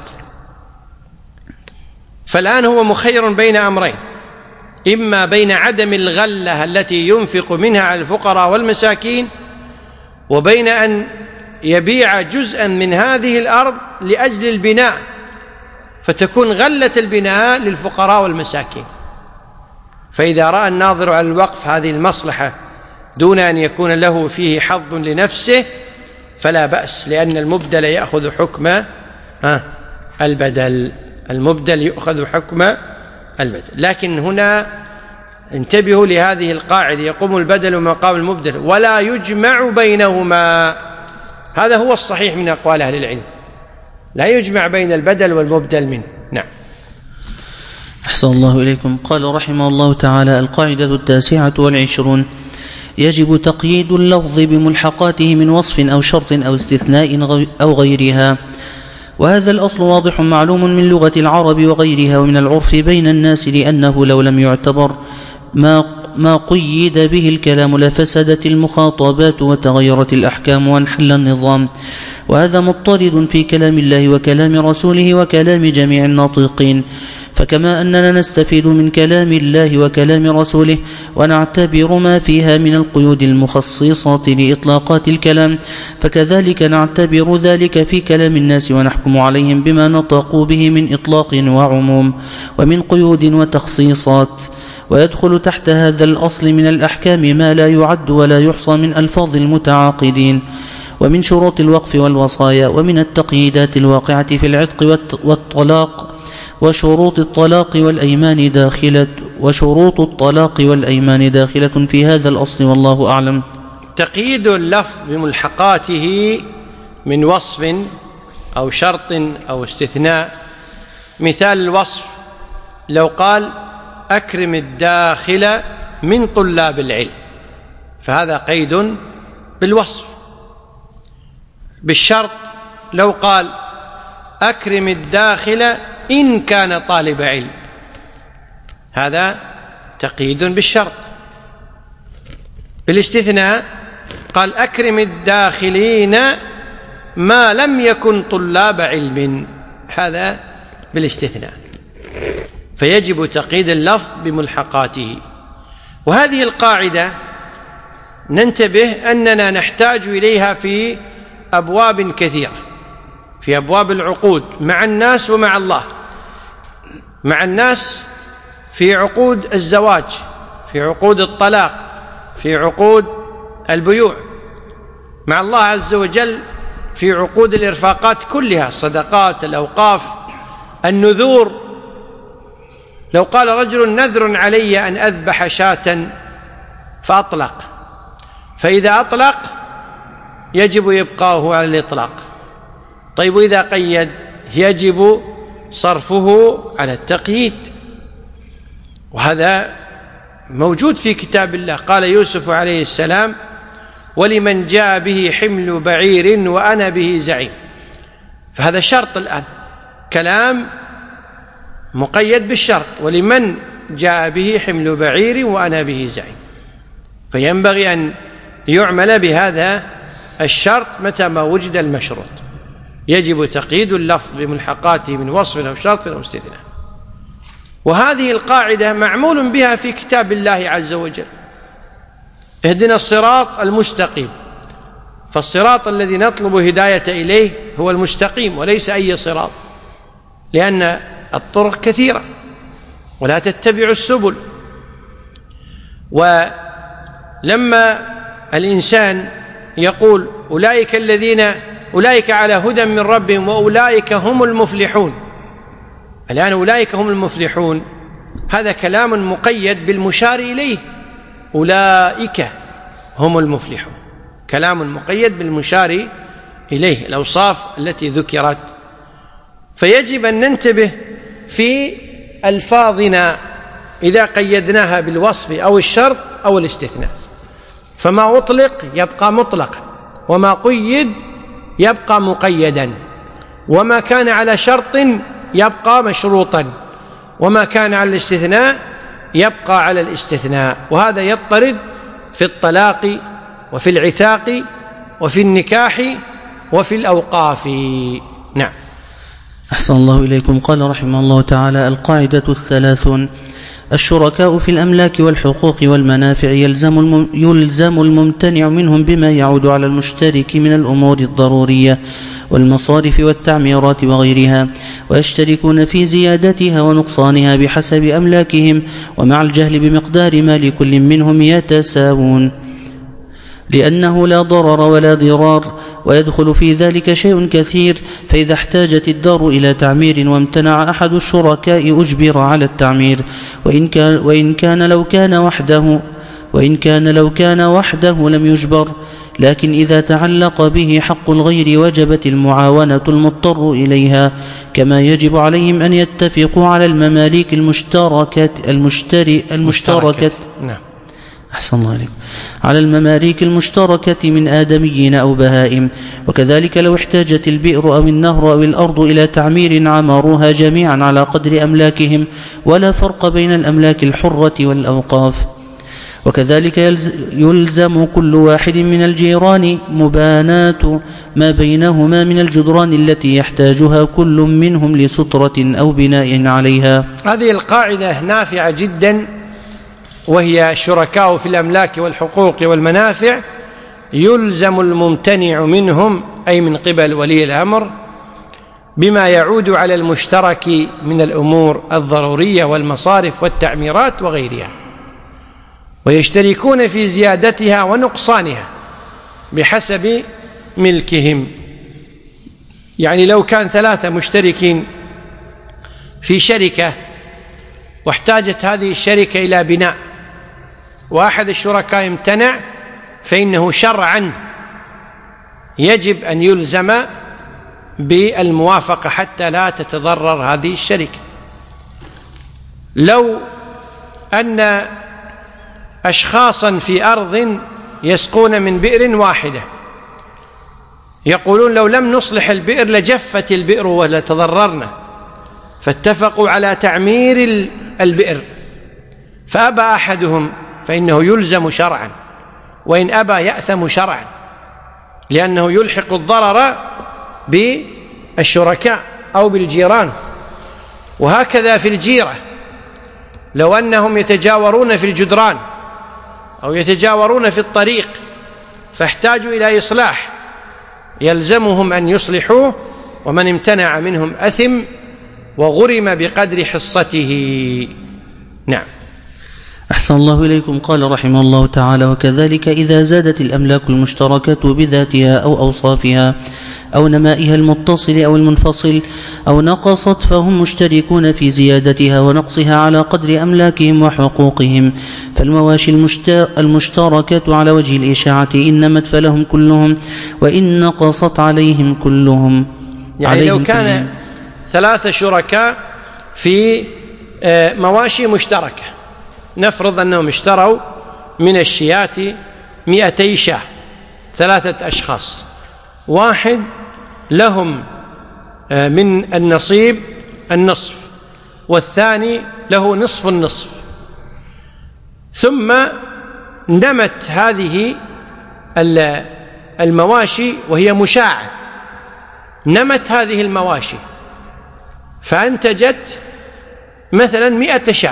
فالآن هو مخير بين أمرين: إما بين عدم الغلة التي ينفق منها على الفقراء والمساكين، وبين أن يبيع جزءا من هذه الأرض لأجل البناء، فتكون غلة البناء للفقراء والمساكين. فإذا رأى الناظر على الوقف هذه المصلحة دون أن يكون له فيه حظ لنفسه فلا بأس، لأن المبدل يأخذ حكم البدل، المبدل يأخذ حكم البدل. لكن هنا انتبهوا لهذه القاعدة: يقوم البدل مقام المبدل ولا يجمع بينهما. هذا هو الصحيح من أقوال أهل العلم، لا يجمع بين البدل والمبدل منه. نعم. أحسن الله إليكم. قال رحمه الله تعالى: القاعدة التاسعة والعشرون: يجب تقييد اللفظ بملحقاته من وصف أو شرط أو استثناء أو غيرها، وهذا الأصل واضح معلوم من لغة العرب وغيرها ومن العرف بين الناس، لأنه لو لم يعتبر ما ما قيد به الكلام لفسدت المخاطبات وتغيرت الأحكام وانحل النظام، وهذا مضطرد في كلام الله وكلام رسوله وكلام جميع الناطقين. فكما أننا نستفيد من كلام الله وكلام رسوله ونعتبر ما فيها من القيود المخصصة لإطلاقات الكلام، فكذلك نعتبر ذلك في كلام الناس ونحكم عليهم بما نطقوا به من إطلاق وعموم ومن قيود وتخصيصات. ويدخل تحت هذا الأصل من الأحكام ما لا يعد ولا يحصى من ألفاظ المتعاقدين، ومن شروط الوقف والوصايا، ومن التقييدات الواقعة في العتق والطلاق، وشروط الطلاق والأيمان داخلة وشروط الطلاق والأيمان داخلة في هذا الأصل، والله أعلم. تقييد اللفظ بملحقاته من وصف أو شرط أو استثناء. مثال الوصف لو قال أكرم الداخل من طلاب العلم، فهذا قيد بالوصف. بالشرط لو قال أكرم الداخل إن كان طالب علم، هذا تقييد بالشرط. بالاستثناء قال أكرم الداخلين ما لم يكن طلاب علم، هذا بالاستثناء، فيجب تقييد اللفظ بملحقاته. وهذه القاعدة ننتبه أننا نحتاج إليها في أبواب كثيرة، في أبواب العقود مع الناس ومع الله. مع الناس في عقود الزواج، في عقود الطلاق، في عقود البيوع. مع الله عز وجل في عقود الإرفاقات كلها، الصدقات، الأوقاف، النذور. لو قال رجل نذر علي أن أذبح شاة فأطلق، فإذا أطلق يجب يبقاه على الإطلاق. طيب وإذا قيد يجب صرفه على التقييد، وهذا موجود في كتاب الله. قال يوسف عليه السلام ولمن جاء به حمل بعير وأنا به زعيم، فهذا شرط الآن، كلام مقيد بالشرط، ولمن جاء به حمل بعير وأنا به زعيم، فينبغي أن يعمل بهذا الشرط متى ما وجد المشروط. يجب تقييد اللفظ بملحقاته من وصف أو شرط أو استثناء. وهذه القاعدة معمول بها في كتاب الله عز وجل. اهدنا الصراط المستقيم، فالصراط الذي نطلب هداية إليه هو المستقيم وليس أي صراط، لأن الطرق كثيرة، ولا تتبعوا السبل. ولما الإنسان يقول أولئك الذين أولئك على هدى من ربهم وأولئك هم المفلحون، الآن أولئك هم المفلحون هذا كلام مقيد بالمشار إليه، أولئك هم المفلحون، كلام مقيد بالمشار إليه، الأوصاف التي ذكرت. فيجب أن ننتبه في ألفاظنا إذا قيدناها بالوصف أو الشرط أو الاستثناء، فما أطلق يبقى مطلقا، وما قيد يبقى مقيدا، وما كان على شرط يبقى مشروطا، وما كان على الاستثناء يبقى على الاستثناء. وهذا يضطرد في الطلاق وفي العتاق وفي النكاح وفي الأوقاف. نعم. أحسن الله إليكم. قال رحمه الله تعالى: القاعدة الثلاثون: الشركاء في الأملاك والحقوق والمنافع يلزم, الم... يلزم الممتنع منهم بما يعود على المشترك من الأمور الضرورية والمصارف والتعميرات وغيرها، ويشتركون في زيادتها ونقصانها بحسب أملاكهم، ومع الجهل بمقدار ما لكل منهم يتساوون، لأنه لا ضرر ولا ضرار، ويدخل في ذلك شيء كثير. فإذا احتاجت الدار إلى تعمير وامتنع أحد الشركاء أجبر على التعمير، وإن كان, وإن كان لو كان وحده وإن كان لو كان وحده لم يجبر. لكن إذا تعلق به حق الغير وجبت المعاونة المضطر إليها، كما يجب عليهم أن يتفقوا على المماليك المشتركة المشتري المشتركة نعم. أحسن الله عليكم. على المماليك المشتركة من آدميين أو بهائم. وكذلك لو احتاجت البئر أو النهر أو الأرض إلى تعمير عمروها جميعا على قدر أملاكهم، ولا فرق بين الأملاك الحرة والأوقاف. وكذلك يلزم كل واحد من الجيران مباناة ما بينهما من الجدران التي يحتاجها كل منهم لسترة أو بناء عليها. هذه القاعدة نافعة جدا، وهي الشركاء في الأملاك والحقوق والمنافع يلزم الممتنع منهم، أي من قبل ولي الأمر، بما يعود على المشترك من الأمور الضرورية والمصارف والتعميرات وغيرها، ويشتركون في زيادتها ونقصانها بحسب ملكهم. يعني لو كان ثلاثة مشتركين في شركة واحتاجت هذه الشركة إلى بناء، وأحد الشركاء امتنع، فإنه شرعا يجب أن يلزم بالموافقة حتى لا تتضرر هذه الشركة. لو أن أشخاصا في أرض يسقون من بئر واحدة يقولون لو لم نصلح البئر لجفت البئر ولتضررنا، فاتفقوا على تعمير البئر، فأبى أحدهم فإنه يلزم شرعا، وإن أبى يأثم شرعا، لأنه يلحق الضرر بالشركاء أو بالجيران. وهكذا في الجيرة، لو أنهم يتجاورون في الجدران أو يتجاورون في الطريق فاحتاجوا إلى إصلاح يلزمهم أن يصلحوه، ومن امتنع منهم أثم وغرم بقدر حصته. نعم. أحسن الله إليكم. قال رحمه الله تعالى: وكذلك إذا زادت الأملاك المشتركة بذاتها أو أوصافها أو نمائها المتصل أو المنفصل أو نقصت فهم مشتركون في زيادتها ونقصها على قدر أملاكهم وحقوقهم. فالمواشي المشتركة على وجه الإشاعة إن نمت فلهم كلهم، وإن نقصت عليهم كلهم. يعني لو كان كلهم. ثلاثة شركاء في مواشي مشتركة، نفرض أنهم اشتروا من الشياة مئتي شاة، ثلاثة أشخاص، واحد لهم من النصيب النصف والثاني له نصف النصف، ثم نمت هذه المواشي وهي مشاعة، نمت هذه المواشي فأنتجت مثلا مئة شاة،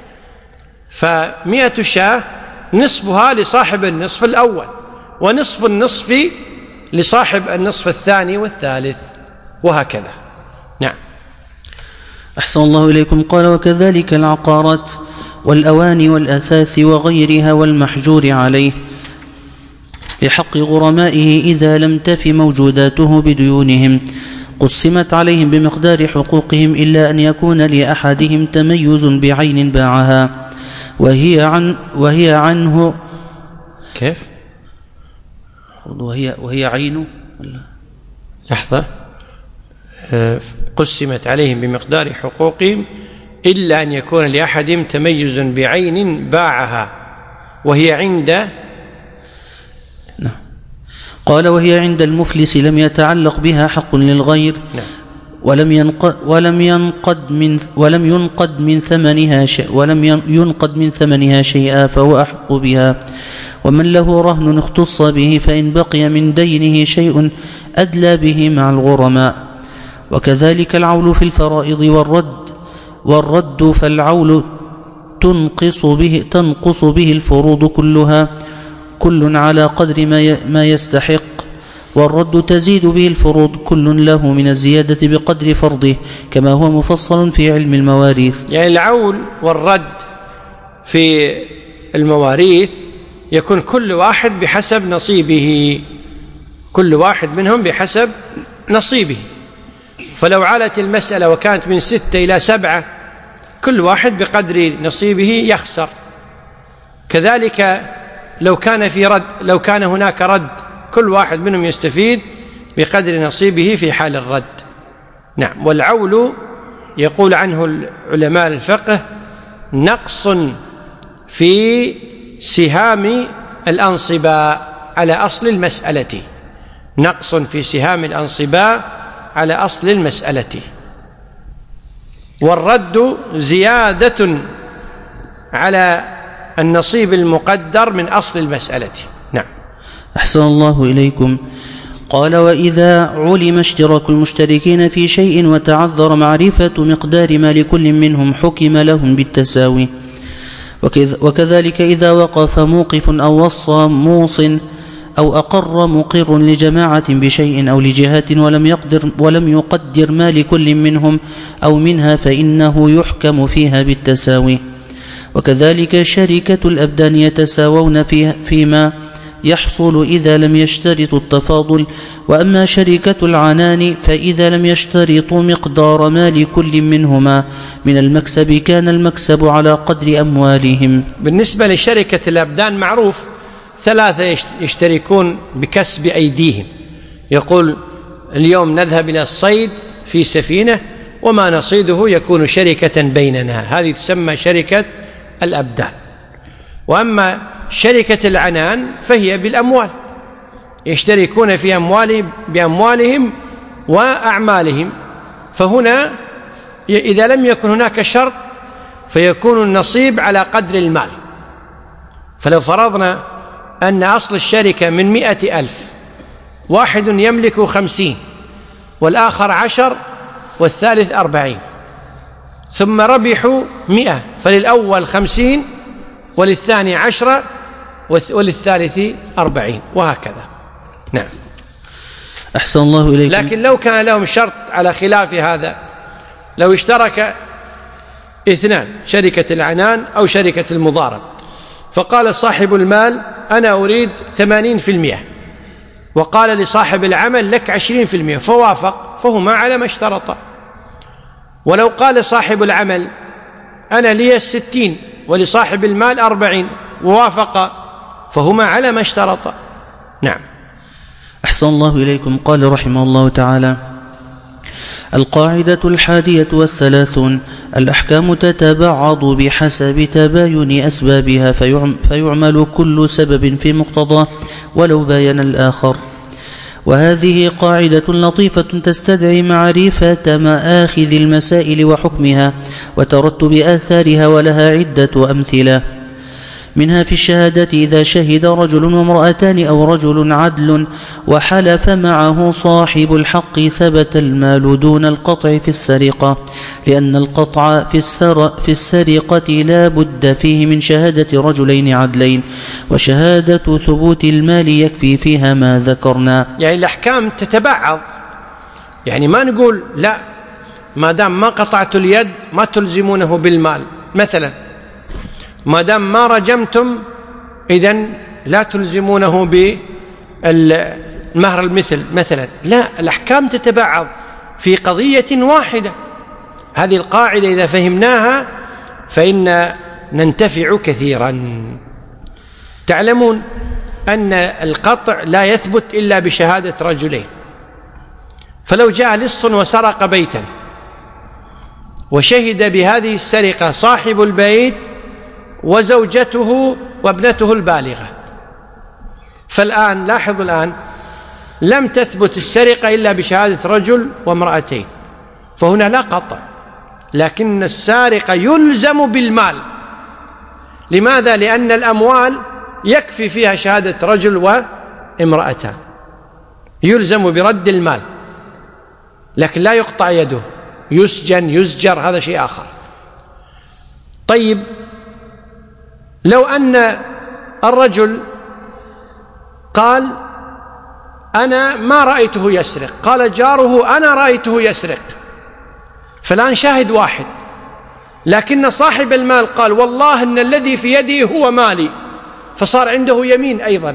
فمئة شاة نصفها لصاحب النصف الأول ونصف النصف لصاحب النصف الثاني والثالث، وهكذا. نعم. أحسن الله إليكم. قال: وكذلك العقارات والأواني والأثاث وغيرها والمحجور عليه لحق غرمائه إذا لم تف موجوداته بديونهم قسمت عليهم بمقدار حقوقهم، إلا أن يكون لأحدهم تميز بعين باعها وهي عن وهي عنه. كيف؟ وهي وهي عينه. لحظة. قسمت عليهم بمقدار حقوقهم إلا أن يكون لأحدهم تميز بعين باعها وهي عند. نعم. قال: وهي عند المفلس لم يتعلق بها حق للغير. نعم. ولم ينقد ولم ينقد من ولم ينقد من ثمنها شيء ولم ينقد من ثمنها شيئا فهو أحق بها. ومن له رهن اختص به، فإن بقي من دينه شيء أدلى به مع الغرماء. وكذلك العول في الفرائض والرد والرد فالعول تنقص به تنقص به الفروض كلها كل على قدر ما ما يستحق، والرد تزيد به الفروض كل له من الزيادة بقدر فرضه، كما هو مفصل في علم المواريث. يعني العول والرد في المواريث يكون كل واحد بحسب نصيبه، كل واحد منهم بحسب نصيبه. فلو علت المسألة وكانت من ستة إلى سبعة كل واحد بقدر نصيبه يخسر. كذلك لو كان في رد لو كان هناك رد كل واحد منهم يستفيد بقدر نصيبه في حال الرد. نعم. والعول يقول عنه علماء الفقه نقص في سهام الأنصباء على أصل المسألة، نقص في سهام الأنصباء على أصل المسألة. والرد زيادة على النصيب المقدر من أصل المسألة. نعم. أحسن الله إليكم. قال: وإذا علم اشتراك المشتركين في شيء وتعذر معرفة مقدار ما لكل منهم حكم لهم بالتساوي. وكذلك إذا وقف موقف أو وصى موص أو أقر مقر لجماعة بشيء أو لجهات ولم يقدر ولم يقدر ما لكل منهم أو منها فإنه يحكم فيها بالتساوي. وكذلك شركة الأبدان يتساوون فيها فيما يحصل إذا لم يشترطوا التفاضل. وأما شركة العنان فإذا لم يشترطوا مقدار ما لكل منهما من المكسب كان المكسب على قدر أموالهم. بالنسبة لشركة الأبدان معروف ثلاثة يشتركون بكسب أيديهم، يقول اليوم نذهب إلى الصيد في سفينة وما نصيده يكون شركة بيننا، هذه تسمى شركة الأبدان. وأما شركة العنان فهي بالأموال، يشتركون في أموالهم بأموالهم وأعمالهم، فهنا إذا لم يكن هناك شرط فيكون النصيب على قدر المال. فلو فرضنا أن أصل الشركة من مئة ألف، واحد يملك خمسين والآخر عشر والثالث أربعين، ثم ربحوا مئة، فللأول خمسين وللثاني عشرة وللثالث أربعين، وهكذا. نعم. أحسن الله إليكم. لكن لو كان لهم شرط على خلاف هذا، لو اشترك اثنان، شركة العنان أو شركة المضارب، فقال صاحب المال أنا أريد ثمانين في المئة، وقال لصاحب العمل لك عشرين في المئة، فوافق، فهما على ما اشترطا. ولو قال صاحب العمل أنا لي الستين ولصاحب المال أربعين ووافق، فهما على ما اشترطا. نعم. أحسن الله إليكم. قال رحمه الله تعالى: القاعدة الحادية والثلاثون: الأحكام تتبعض بحسب تباين أسبابها، فيعمل كل سبب في مقتضاه ولو باين الآخر. وهذه قاعدة لطيفة تستدعي معرفة مآخذ المسائل وحكمها وترتب آثارها، ولها عدة أمثلة. منها في الشهادة: إذا شهد رجل وامرأتان أو رجل عدل وحلف معه صاحب الحق ثبت المال دون القطع في السرقة، لأن القطع في, السر في السرقة لا بد فيه من شهادة رجلين عدلين، وشهادة ثبوت المال يكفي فيها ما ذكرنا. يعني الأحكام تتبعض، يعني ما نقول لا ما دام ما قطعت اليد ما تلزمونه بالمال، مثلا ما دام ما رجمتم إذن لا تلزمونه بالمهر المثل مثلا، لا، الأحكام تتبعض في قضية واحدة. هذه القاعدة إذا فهمناها فإن ننتفع كثيرا. تعلمون أن القطع لا يثبت إلا بشهادة رجلين، فلو جاء لص وسرق بيتا وشهد بهذه السرقة صاحب البيت وزوجته وابنته البالغة، فالآن لاحظوا الآن لم تثبت السرقة إلا بشهادة رجل وامرأتين، فهنا لا قطع، لكن السارق يلزم بالمال. لماذا؟ لأن الأموال يكفي فيها شهادة رجل وامرأتان، يلزم برد المال، لكن لا يقطع يده، يسجن يزجر، هذا شيء آخر. طيب، لو أن الرجل قال أنا ما رأيته يسرق، قال جاره أنا رأيته يسرق، فالآن شاهد واحد، لكن صاحب المال قال والله إن الذي في يدي هو مالي، فصار عنده يمين أيضا،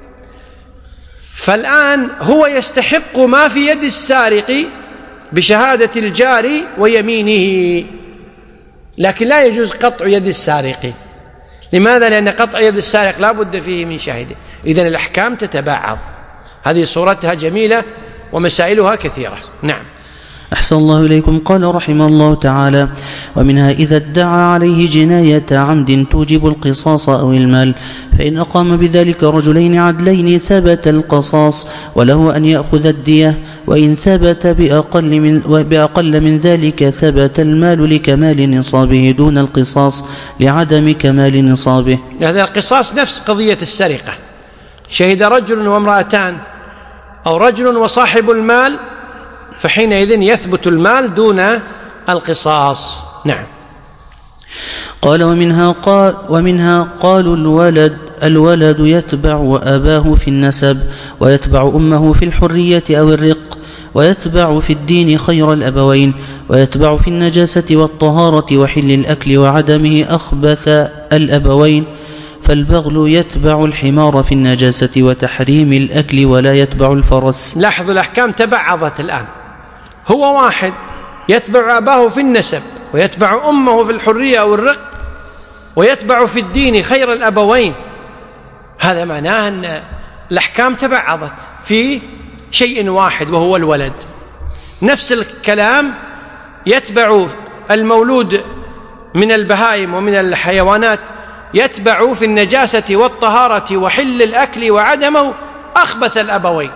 فالآن هو يستحق ما في يد السارق بشهادة الجار ويمينه، لكن لا يجوز قطع يد السارق. لماذا؟ لأن قطع يد السارق لا بد فيه من شاهد. إذن الأحكام تتباعض. هذه صورتها جميلة ومسائلها كثيرة. نعم. أحسن الله إليكم. قال رحمه الله تعالى: ومنها إذا ادعى عليه جناية عمد توجب القصاص أو المال، فإن أقام بذلك رجلين عدلين ثبت القصاص وله أن يأخذ الدية، وإن ثبت بأقل من, بأقل من ذلك ثبت المال لكمال نصابه دون القصاص لعدم كمال نصابه. هذا القصاص نفس قضية السرقة، شهد رجل وامرأتان أو رجل وصاحب المال، فحينئذ يثبت المال دون القصاص. نعم. قال ومنها قال ومنها قالوا الولد الولد يتبع أباه في النسب، ويتبع أمه في الحرية أو الرق، ويتبع في الدين خير الأبوين، ويتبع في النجاسة والطهارة وحل الأكل وعدمه أخبث الأبوين، فالبغل يتبع الحمار في النجاسة وتحريم الأكل ولا يتبع الفرس. لاحظوا الأحكام تبعضت الآن. هو واحد يتبع أباه في النسب، ويتبع أمه في الحرية أو الرق، ويتبع في الدين خير الأبوين. هذا معناه أن الأحكام تبعضت في شيء واحد وهو الولد. نفس الكلام يتبع المولود من البهائم ومن الحيوانات، يتبع في النجاسة والطهارة وحل الأكل وعدمه أخبث الأبوين،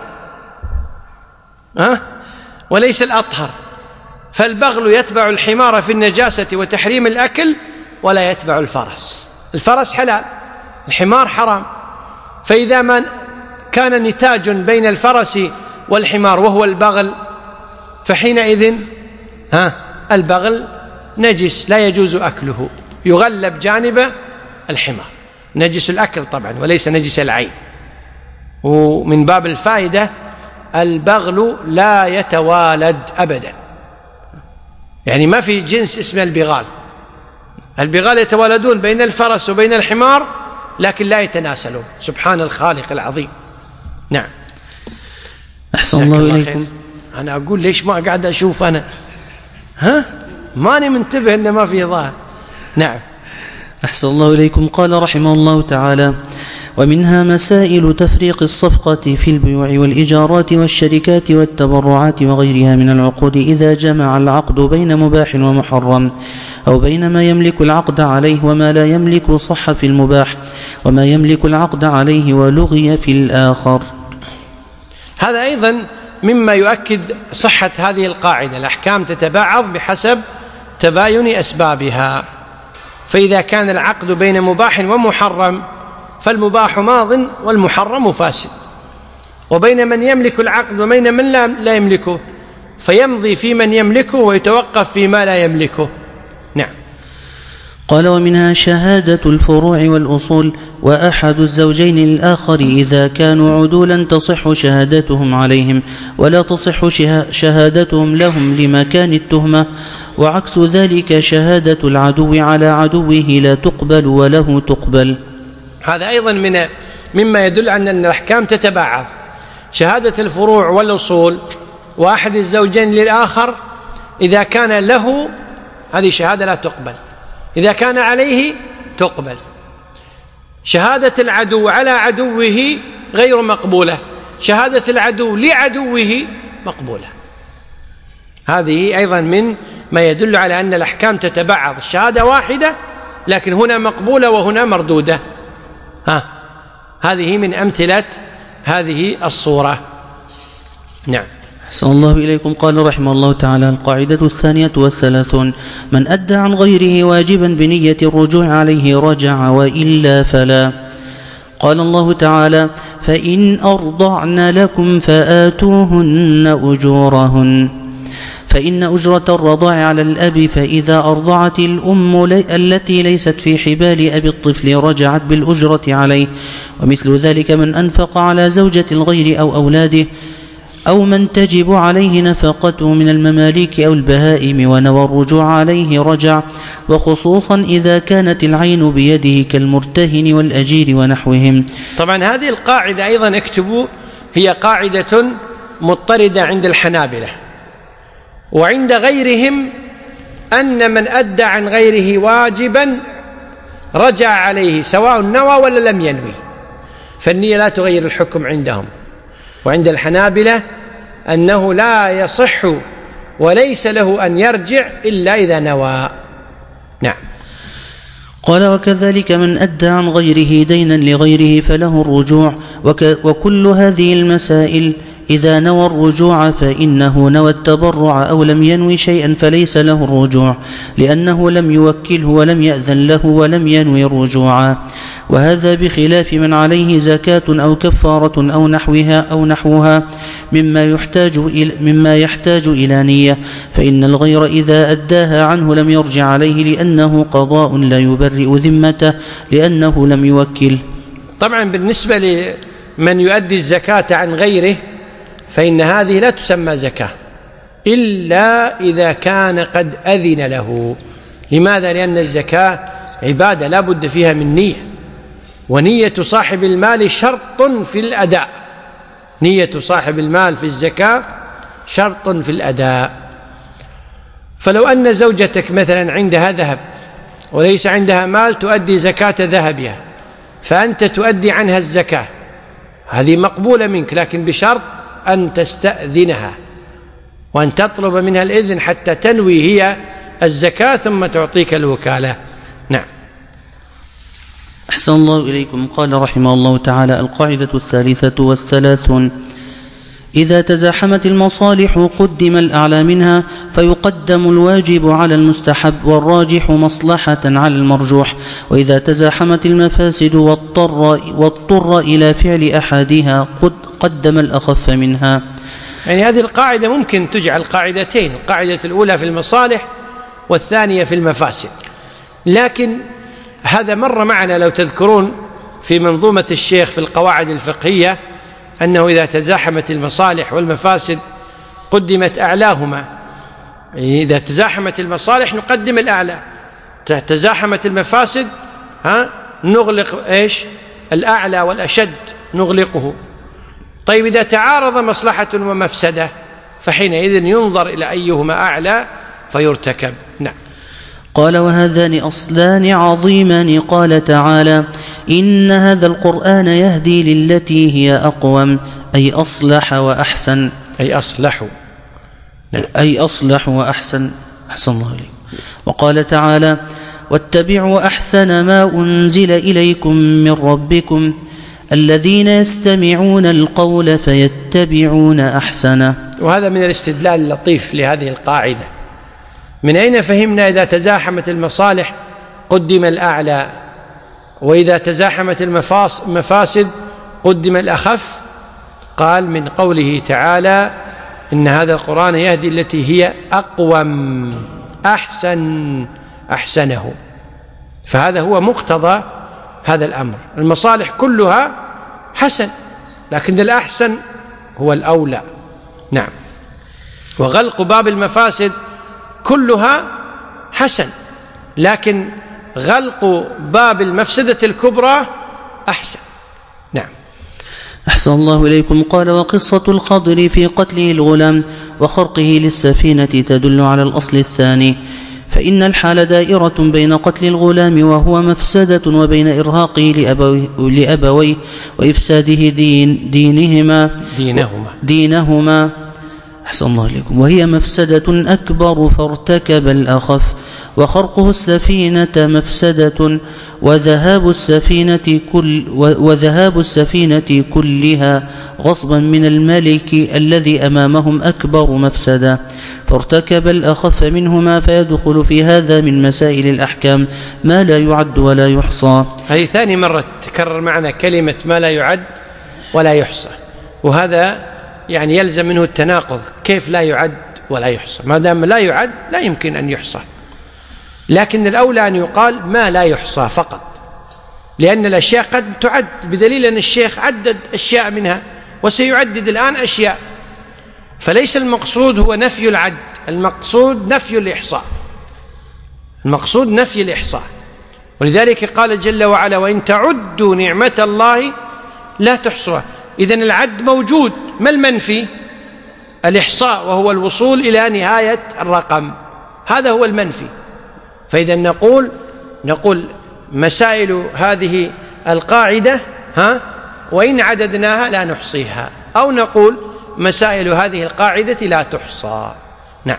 أه؟ وليس الأطهر. فالبغل يتبع الحمار في النجاسة وتحريم الأكل ولا يتبع الفرس. الفرس حلال، الحمار حرام. فإذا ما كان نتاج بين الفرس والحمار وهو البغل فحينئذ ها البغل نجس لا يجوز أكله، يغلب جانب الحمار، نجس الأكل طبعا وليس نجس العين. ومن باب الفائدة البغل لا يتوالد أبدا، يعني ما في جنس اسمه البغال. البغال يتوالدون بين الفرس وبين الحمار لكن لا يتناسلون، سبحان الخالق العظيم. نعم. أحسن الله إليكم. أنا أقول ليش ما قاعد أشوف أنا ها ماني منتبه إن ما في ظاهر. نعم. أحسن الله إليكم. قال رحمه الله تعالى: ومنها مسائل تفريق الصفقة في البيوع والإيجارات والشركات والتبرعات وغيرها من العقود إذا جمع العقد بين مباح ومحرم، أو بين ما يملك العقد عليه وما لا يملك صح في المباح، وما يملك العقد عليه ولغي في الآخر. هذا أيضا مما يؤكد صحة هذه القاعدة: الأحكام تتباعض بحسب تباين أسبابها. فإذا كان العقد بين مباح ومحرم فالمباح ماض والمحرم فاسد، وبين من يملك العقد وبين من لا يملكه فيمضي في من يملكه ويتوقف فيما لا يملكه. نعم. قال: ومنها شهادة الفروع والأصول، وأحد الزوجين الآخر إذا كانوا عدولا تصح شهادتهم عليهم ولا تصح شهادتهم لهم لمكان التهمة، وعكس ذلك شهادة العدو على عدوه لا تقبل وله تقبل. هذا أيضا من مما يدل على أن الأحكام تتباعد. شهادة الفروع والأصول وأحد الزوجين للآخر إذا كان له هذه شهادة لا تقبل، إذا كان عليه تقبل. شهادة العدو على عدوه غير مقبولة، شهادة العدو لعدوه مقبولة. هذه أيضا من ما يدل على أن الأحكام تتبعض، الشهادة واحدة لكن هنا مقبولة وهنا مردودة. ها هذه من أمثلة هذه الصورة. نعم. أحسن الله إليكم. قال رحمه الله تعالى: القاعدة الثانية والثلاثون: من أدى عن غيره واجبا بنية الرجوع عليه رجع وإلا فلا. قال الله تعالى: فإن أرضعن لكم فآتوهن أجورهن. فإن أجرة الرضاع على الأب، فإذا أرضعت الأم التي ليست في حبال أبي الطفل رجعت بالأجرة عليه. ومثل ذلك من أنفق على زوجة الغير أو أولاده، أو من تجب عليه نفقته من المماليك أو البهائم ونوى الرجوع عليه رجع، وخصوصا إذا كانت العين بيده كالمرتهن والأجير ونحوهم. طبعا هذه القاعدة أيضا اكتبوا، هي قاعدة مضطردة عند الحنابلة وعند غيرهم، أن من أدى عن غيره واجبا رجع عليه سواء نوى ولا لم ينوي، فالنية لا تغير الحكم عندهم. وعند الحنابلة أنه لا يصح وليس له أن يرجع إلا إذا نوى. نعم. قال: وكذلك من أدى عن غيره دينا لغيره فله الرجوع. وكل هذه المسائل إذا نوى الرجوع فإنه نوى التبرع أو لم ينوي شيئا فليس له الرجوع، لأنه لم يوكله ولم يأذن له ولم ينوي الرجوع. وهذا بخلاف من عليه زكاة أو كفارة أو نحوها أو نحوها مما يحتاج إلى مما يحتاج إلى نية، فإن الغير إذا أداها عنه لم يرجع عليه، لأنه قضاء لا يبرئ ذمته لأنه لم يوكل. طبعا بالنسبة لمن يؤدي الزكاة عن غيره فإن هذه لا تسمى زكاة إلا إذا كان قد أذن له. لماذا؟ لأن الزكاة عبادة لا بد فيها من نية، ونية صاحب المال شرط في الأداء. نية صاحب المال في الزكاة شرط في الأداء. فلو أن زوجتك مثلا عندها ذهب وليس عندها مال تؤدي زكاة ذهبها، فأنت تؤدي عنها الزكاة، هذه مقبولة منك، لكن بشرط أن تستأذنها وأن تطلب منها الإذن حتى تنوي هي الزكاة ثم تعطيك الوكالة. نعم. أحسن الله إليكم. قال رحمه الله تعالى: القاعدة الثالثة والثلاثون: إذا تزاحمت المصالح قدم الأعلى منها، فيقدم الواجب على المستحب والراجح مصلحة على المرجوح. وإذا تزاحمت المفاسد واضطر, واضطر إلى فعل أحدها قدم الأخف منها. يعني هذه القاعدة ممكن تجعل قاعدتين: القاعدة الأولى في المصالح والثانية في المفاسد. لكن هذا مر معنا لو تذكرون في منظومة الشيخ في القواعد الفقهية أنه إذا تزاحمت المصالح والمفاسد قدمت أعلاهما. إذا تزاحمت المصالح نقدم الأعلى، تزاحمت المفاسد ها نغلق إيش الأعلى والأشد نغلقه. طيب إذا تعارض مصلحة ومفسدة فحينئذ ينظر إلى أيهما أعلى فيرتكب. نعم. قال: وهذان أصلان عظيمان. قال تعالى: إن هذا القرآن يهدي للتي هي أقوم، أي أصلح وأحسن. أي أصلح. نعم. أي أصلح وأحسن. أحسن الله عليك. وقال تعالى: واتبعوا أحسن ما أنزل إليكم من ربكم الذين يستمعون القول فيتبعون أحسنه. وهذا من الاستدلال اللطيف لهذه القاعدة. من أين فهمنا إذا تزاحمت المصالح قدم الأعلى، وإذا تزاحمت المفاسد قدم الأخف؟ قال: من قوله تعالى: إن هذا القرآن يهدي التي هي أقوم، أحسن أحسنه. فهذا هو مقتضى هذا الأمر. المصالح كلها حسن، لكن الأحسن هو الأولى. نعم. وغلق باب المفاسد كلها حسن، لكن غلق باب المفسدة الكبرى أحسن. نعم. أحسن الله إليكم. قال: وقصة الخضر في قتله الغلام وخرقه للسفينة تدل على الأصل الثاني، فإن الحال دائرة بين قتل الغلام وهو مفسدة وبين إرهاقه لأبويه, لأبويه وإفساده دين دينهما دينهما, دينهما أحسن الله إليكم، وهي مفسدة أكبر فارتكب الأخف. وخرقه السفينة مفسدة وذهاب السفينة كل وذهاب السفينة كلها غصبا من الملك الذي أمامهم أكبر مفسدة، فارتكب الأخف منهما. فيدخل في هذا من مسائل الأحكام ما لا يعد ولا يحصى. هذه ثاني مرة تكرر معنا كلمة ما لا يعد ولا يحصى، وهذا يعني يلزم منه التناقض. كيف لا يعد ولا يحصى؟ ما دام لا يعد لا يمكن أن يحصى، لكن الأولى أن يقال ما لا يحصى فقط، لأن الأشياء قد تعد، بدليل أن الشيخ عدد أشياء منها وسيعدد الآن أشياء. فليس المقصود هو نفي العد، المقصود نفي الإحصاء، المقصود نفي الإحصاء. ولذلك قال جل وعلا: وإن تعدوا نعمة الله لا تحصوها. إذن العد موجود. ما المنفي؟ الإحصاء، وهو الوصول إلى نهاية الرقم، هذا هو المنفي. فإذا نقول نقول مسائل هذه القاعدة ها وإن عددناها لا نحصيها، أو نقول مسائل هذه القاعدة لا تحصى. نعم.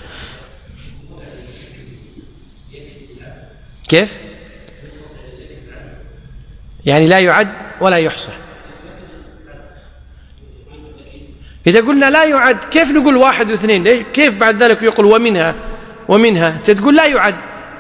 كيف؟ يعني لا يعد ولا يحصى. إذا قلنا لا يعد كيف نقول واحد واثنين؟ كيف بعد ذلك يقول ومنها ومنها؟ تقول لا يعد.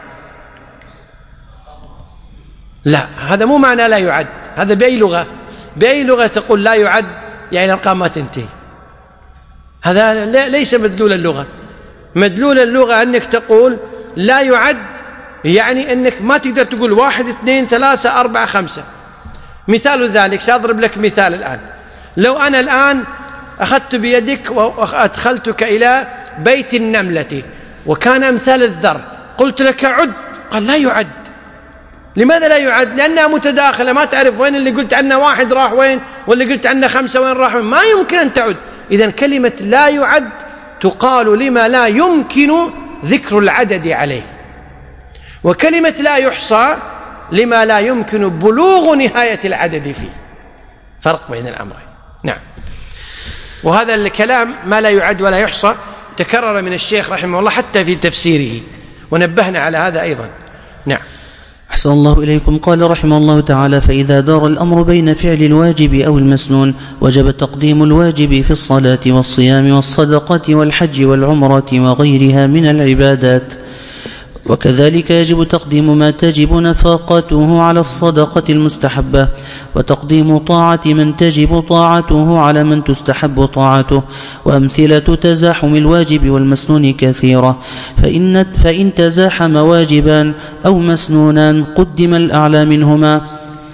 لا، هذا مو معنى لا يعد. هذا بأي لغة؟ بأي لغة تقول لا يعد؟ يعني الأرقام ما تنتهي. هذا ليس مدلول اللغة. مدلول اللغة أنك تقول لا يعد، يعني أنك ما تقدر تقول واحد اثنين ثلاثة أربعة خمسة. مثال ذلك سأضرب لك مثال الآن. لو أنا الآن أخذت بيدك وأدخلتك إلى بيت النملة وكان أمثال الذر، قلت لك عد، قال لا يعد. لماذا لا يعد؟ لأنها متداخلة، ما تعرف وين اللي قلت عنه واحد راح وين، واللي قلت عنه خمسة وين راح وين، ما يمكن أن تعد. إذن كلمة لا يعد تقال لما لا يمكن ذكر العدد عليه، وكلمة لا يحصى لما لا يمكن بلوغ نهاية العدد فيه. فرق بين الأمرين. نعم. وهذا الكلام ما لا يعد ولا يحصى، تكرر من الشيخ رحمه الله حتى في تفسيره، ونبهنا على هذا أيضا. نعم. أحسن الله إليكم. قال رحمه الله تعالى: فإذا دار الأمر بين فعل الواجب أو المسنون وجب تقديم الواجب في الصلاة والصيام والصدقة والحج والعمرة وغيرها من العبادات، وكذلك يجب تقديم ما تجب نفقته على الصدقة المستحبة، وتقديم طاعة من تجب طاعته على من تستحب طاعته. وأمثلة تزاحم الواجب والمسنون كثيرة، فإن, فإن تزاحم واجبان أو مسنونان قدم الأعلى منهما،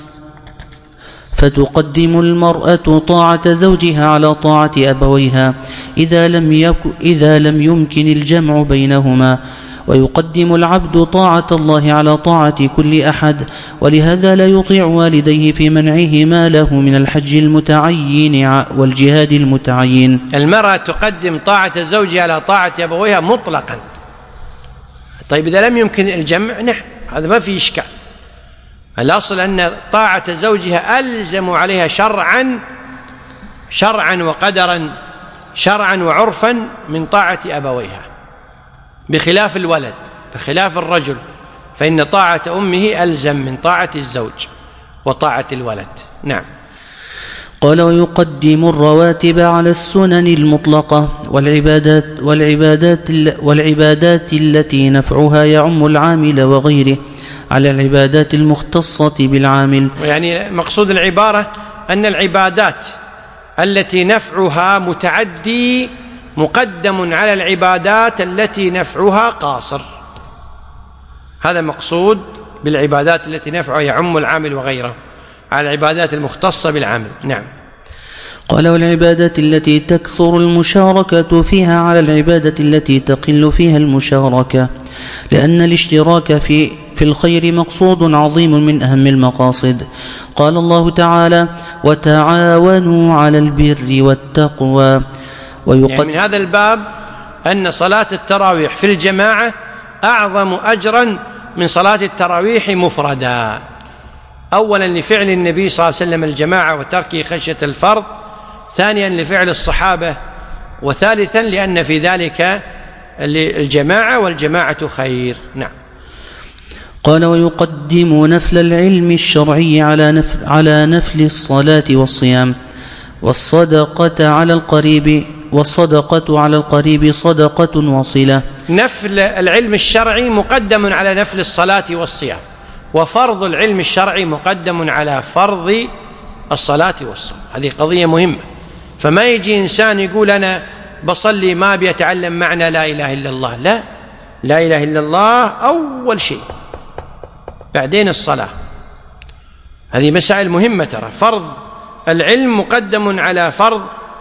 فتقدم المرأة طاعة زوجها على طاعة أبويها إذا لم, يك إذا لم يمكن الجمع بينهما، ويقدم العبد طاعة الله على طاعة كل أحد، ولهذا لا يطيع والديه في منعه ما له من الحج المتعين والجهاد المتعين. المرأة تقدم طاعة زوجها على طاعة أبويها مطلقا. طيب إذا لم يمكن الجمع، نعم، هذا ما في إشكال. الأصل أن طاعة زوجها ألزم عليها شرعا شرعا وقدرا، شرعا وعرفا من طاعة أبويها، بخلاف الولد، بخلاف الرجل، فإن طاعة أمه ألزم من طاعة الزوج وطاعة الولد. نعم. قال: ويقدم الرواتب على السنن المطلقة والعبادات, والعبادات, والعبادات التي نفعها يعم العامل وغيره على العبادات المختصة بالعامل. يعني مقصود العبارة أن العبادات التي نفعها متعدي مقدم على العبادات التي نفعها قاصر، هذا مقصود بالعبادات التي نفعها يعم العامل وغيره على العبادات المختصة بالعامل. نعم. قال: والعبادات التي تكثر المشاركة فيها على العبادة التي تقل فيها المشاركة، لأن الاشتراك في في الخير مقصود عظيم من أهم المقاصد. قال الله تعالى: وتعاونوا على البر والتقوى. يعني من هذا الباب أن صلاة التراويح في الجماعة أعظم أجرا من صلاة التراويح مفردا، أولا لفعل النبي صلى الله عليه وسلم الجماعة وتركه خشية الفرض، ثانيا لفعل الصحابة، وثالثا لأن في ذلك الجماعة والجماعة خير. نعم. قال: ويقدم نفل العلم الشرعي على نفل, على نفل الصلاة والصيام والصدقة على القريب والصدقة على القريب صدقة وصلة. نفل العلم الشرعي مقدم على نفل الصلاة والصيام، وفرض العلم الشرعي مقدم على فرض الصلاة والصوم. هذه قضية مهمة. فما يجي إنسان يقول أنا بصلي ما بيتعلم معنى لا إله إلا الله، لا، لا إله إلا الله أول شيء، بعدين الصلاة. هذه مسائل مهمة ترى. فرض العلم مقدم على فرض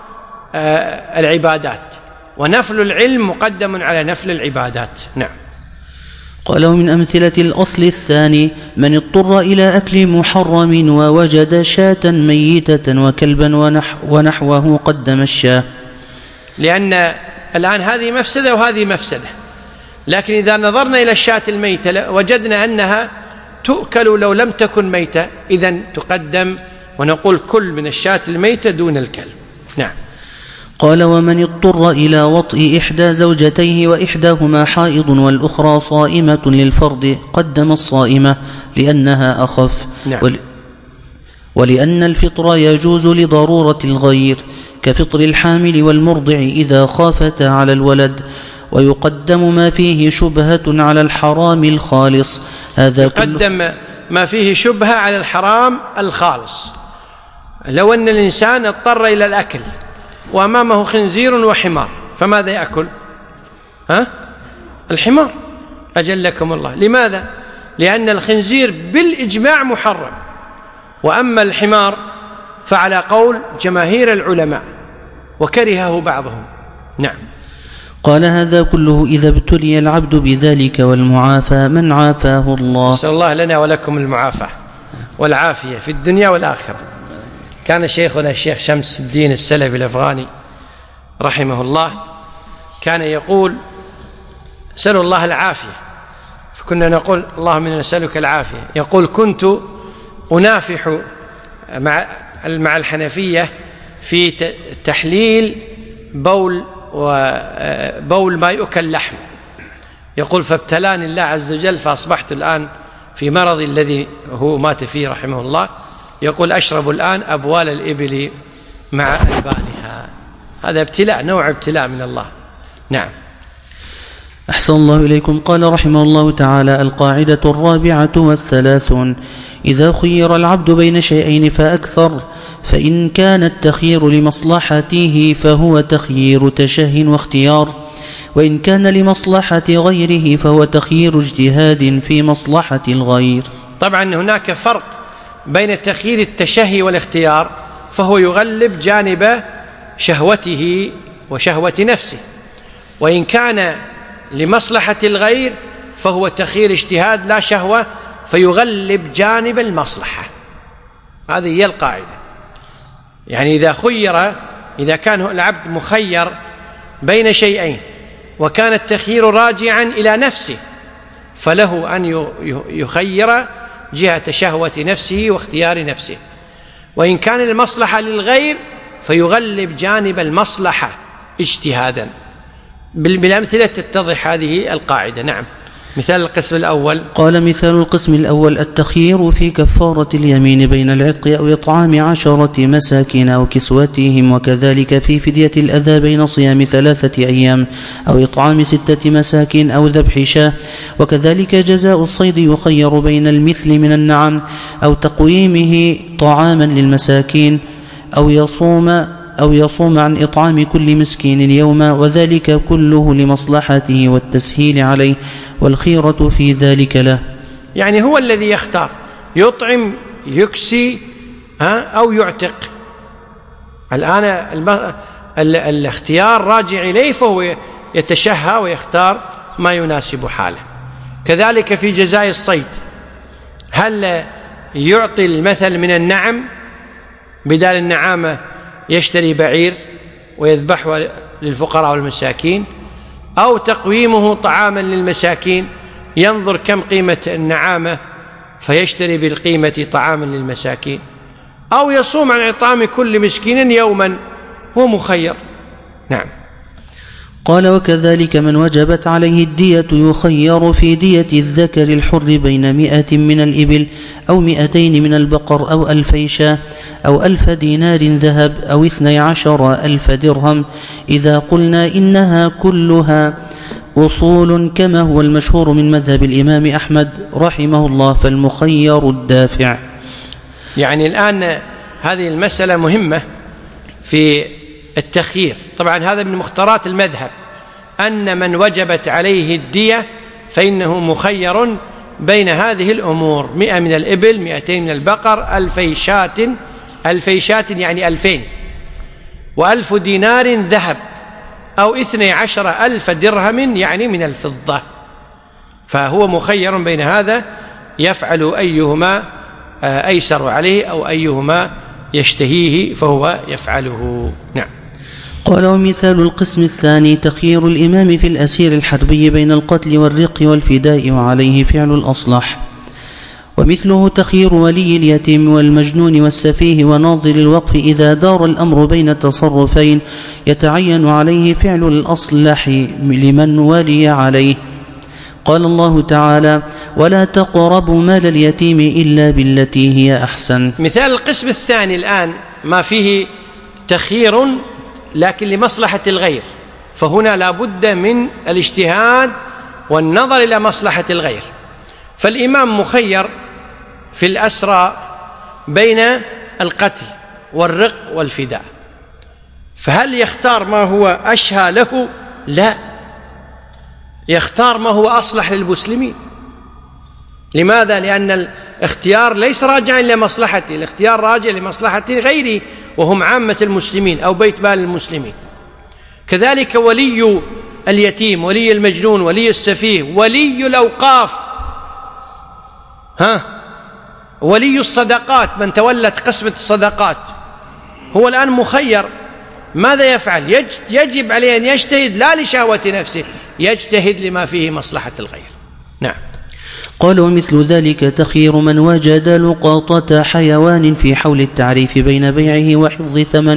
آه العبادات، ونفل العلم مقدم على نفل العبادات. نعم. قال: ومن أمثلة الأصل الثاني من اضطر إلى أكل محرم ووجد شاة ميتة وكلبا ونحو ونحوه قدم الشاة، لأن الآن هذه مفسدة وهذه مفسدة، لكن إذا نظرنا إلى الشاة الميتة وجدنا أنها تؤكل لو لم تكن ميتة، إذن تقدم ونقول كل من الشاة الميتة دون الكلب. نعم. قال: ومن اضطر إلى وطئ إحدى زوجتيه وإحداهما حائض والأخرى صائمة للفرض قدم الصائمة لأنها أخف. نعم. ول... ولأن الفطر يجوز لضرورة الغير كفطر الحامل والمرضع إذا خافتا على الولد، ويقدم ما فيه شبهة على الحرام الخالص. هذا يقدم ما فيه شبهة على الحرام الخالص. لو أن الإنسان اضطر إلى الأكل وأمامه خنزير وحمار، فماذا يأكل؟ ها؟ الحمار أجلكم الله. لماذا؟ لأن الخنزير بالإجماع محرم، وأما الحمار فعلى قول جماهير العلماء وكرهه بعضهم. نعم. قال: هذا كله إذا ابتلي العبد بذلك والمعافى من عافاه الله. نسأل الله لنا ولكم المعافاة والعافية في الدنيا والآخرة. كان شيخنا الشيخ شمس الدين السلفي الأفغاني رحمه الله كان يقول: سألوا الله العافية، فكنا نقول: اللهم إنا نسألك العافية. يقول: كنت أنافح مع مع الحنفية في تحليل بول وبول ما يؤكل لحم، يقول فابتلاني الله عز وجل فأصبحت الآن في مرضي الذي هو مات فيه رحمه الله، يقول أشرب الآن أبوال الإبل مع ألبانها. هذا ابتلاء، نوع ابتلاء من الله. نعم. أحسن الله إليكم. قال رحمه الله تعالى: القاعدة الرابعة والثلاثون: إذا خير العبد بين شيئين فأكثر فإن كان التخيير لمصلحته فهو تخيير تشه واختيار، وإن كان لمصلحة غيره فهو تخيير اجتهاد في مصلحة الغير. طبعا هناك فرق بين تخيير التشهي والاختيار، فهو يغلب جانب شهوته وشهوة نفسه، وإن كان لمصلحة الغير فهو تخيير اجتهاد لا شهوة فيغلب جانب المصلحة. هذه هي القاعدة. يعني إذا خير، إذا كان العبد مخير بين شيئين وكان التخيير راجعا إلى نفسه فله أن يخير جهة شهوة نفسه واختيار نفسه، وإن كان المصلحة للغير فيغلب جانب المصلحة اجتهادا. بالأمثلة تتضح هذه القاعدة. نعم. مثال القسم الأول. قال: مثال القسم الأول: التخيير في كفارة اليمين بين العتق أو إطعام عشرة مساكين أو كسوتهم، وكذلك في فدية الأذى بين صيام ثلاثة أيام أو إطعام ستة مساكين أو ذبح شاة، وكذلك جزاء الصيد يخير بين المثل من النعم أو تقويمه طعاما للمساكين أو يصوم أو يصوم عن إطعام كل مسكين يوما، وذلك كله لمصلحته والتسهيل عليه، والخيرة في ذلك له. يعني هو الذي يختار، يطعم يكسي أو يعتق. الآن الاختيار راجع إليه، فهو يتشهى ويختار ما يناسب حاله. كذلك في جزاء الصيد، هل يعطي المثل من النعم بدال النعامة يشتري بعير ويذبحه للفقراء والمساكين، أو تقويمه طعاما للمساكين، ينظر كم قيمة النعامة فيشتري بالقيمة طعاما للمساكين، أو يصوم عن إطعام كل مسكين يوما، هو مخير. نعم. قال: وكذلك من وجبت عليه الدية يخير في دية الذكر الحر بين مئة من الإبل أو مئتين من البقر أو ألفي شاة أو ألف دينار ذهب أو اثني عشر ألف درهم، إذا قلنا إنها كلها أصول كما هو المشهور من مذهب الإمام أحمد رحمه الله، فالمخير الدافع. يعني الآن هذه المسألة مهمة في التخيير. طبعا هذا من مختارات المذهب، أن من وجبت عليه الدية فإنه مخير بين هذه الأمور: مئة من الإبل، مئتين من البقر، ألفي شاة، ألفي شاة يعني ألفين، وألف دينار ذهب، أو اثني عشر ألف درهم يعني من الفضة. فهو مخير بين هذا، يفعل أيهما أيسر عليه أو أيهما يشتهيه فهو يفعله. نعم. قال: ومثال القسم الثاني: تخيير الإمام في الأسير الحربي بين القتل والرق والفداء وعليه فعل الأصلح، ومثله تخيير ولي اليتيم والمجنون والسفيه وناظر الوقف إذا دار الأمر بين تصرفين يتعين عليه فعل الأصلح لمن ولي عليه. قال الله تعالى: ولا تقربوا مال اليتيم إلا بالتي هي أحسن. مثال القسم الثاني الآن ما فيه تخيير لكن لمصلحة الغير، فهنا لا بد من الاجتهاد والنظر إلى مصلحة الغير. فالإمام مخير في الأسرى بين القتل والرق والفداء، فهل يختار ما هو أشهى له؟ لا، يختار ما هو أصلح للمسلمين. لماذا؟ لأن الاختيار ليس راجعا لمصلحته، الاختيار راجع لمصلحة غيره وهم عامة المسلمين أو بيت مال المسلمين. كذلك ولي اليتيم، ولي المجنون، ولي السفيه، ولي الأوقاف، ها ولي الصدقات، من تولت قسمة الصدقات، هو الآن مخير. ماذا يفعل؟ يجب عليه أن يجتهد لا لشهوة نفسه، يجتهد لما فيه مصلحة الغير. نعم. قال: ومثل ذلك تخيير من وجد لقاطة حيوان في حول التعريف بين بيعه وحفظ ثمنه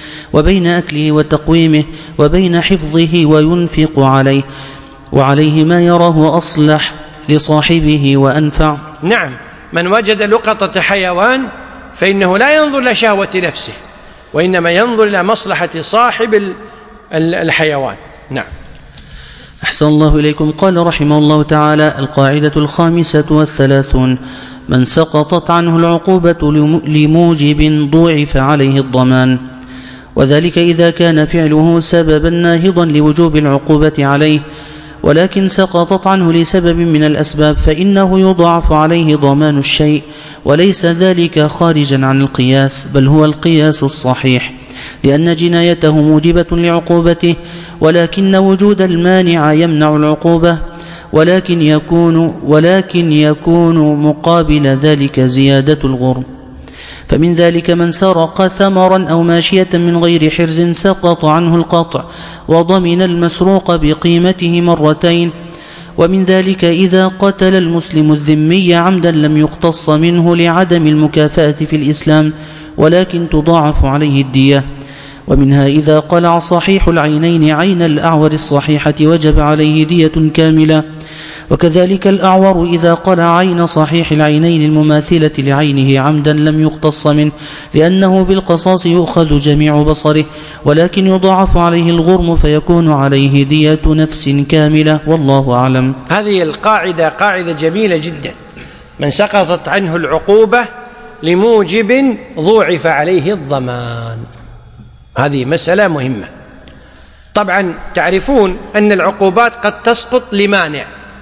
وبين أكله وتقويمه وبين حفظه وينفق عليه، وعليه ما يراه أصلح لصاحبه وأنفع. نعم، من وجد لقطة حيوان فإنه لا ينظر لشهوة نفسه، وإنما ينظر إلى مصلحة صاحب الحيوان. نعم. أحسن الله إليكم. قال رحمه الله تعالى: القاعدة الخامسة والثلاثون: من سقطت عنه العقوبة لموجب ضُعِفَ عليه الضمان، وذلك إذا كان فعله سببا ناهضا لوجوب العقوبة عليه، ولكن سقطت عنه لسبب من الأسباب فإنه يضاعف عليه ضمان الشيء، وليس ذلك خارجا عن القياس، بل هو القياس الصحيح، لأن جنايته موجبة لعقوبته، ولكن وجود المانع يمنع العقوبة، ولكن يكون, ولكن يكون مقابل ذلك زيادة الغرم. فمن ذلك من سرق ثمرا أو ماشية من غير حرز سقط عنه القطع وضمن المسروق بقيمته مرتين. ومن ذلك إذا قتل المسلم الذمي عمدا لم يقتص منه لعدم المكافأة في الإسلام، ولكن تضاعف عليه الدية. ومنها إذا قلع صحيح العينين عين الأعور الصحيحة وجب عليه دية كاملة، وكذلك الأعور إذا قلع عين صحيح العينين المماثلة لعينه عمدا لم يقتص منه، لأنه بالقصاص يؤخذ جميع بصره، ولكن يضاعف عليه الغرم فيكون عليه دية نفس كاملة، والله أعلم. هذه القاعدة قاعدة جميلة جدا. من سقطت عنه العقوبة لموجب ضُعِفَ عليه الضمان، هذه مسألة مهمة. طبعا تعرفون أن العقوبات قد تسقط لمانع،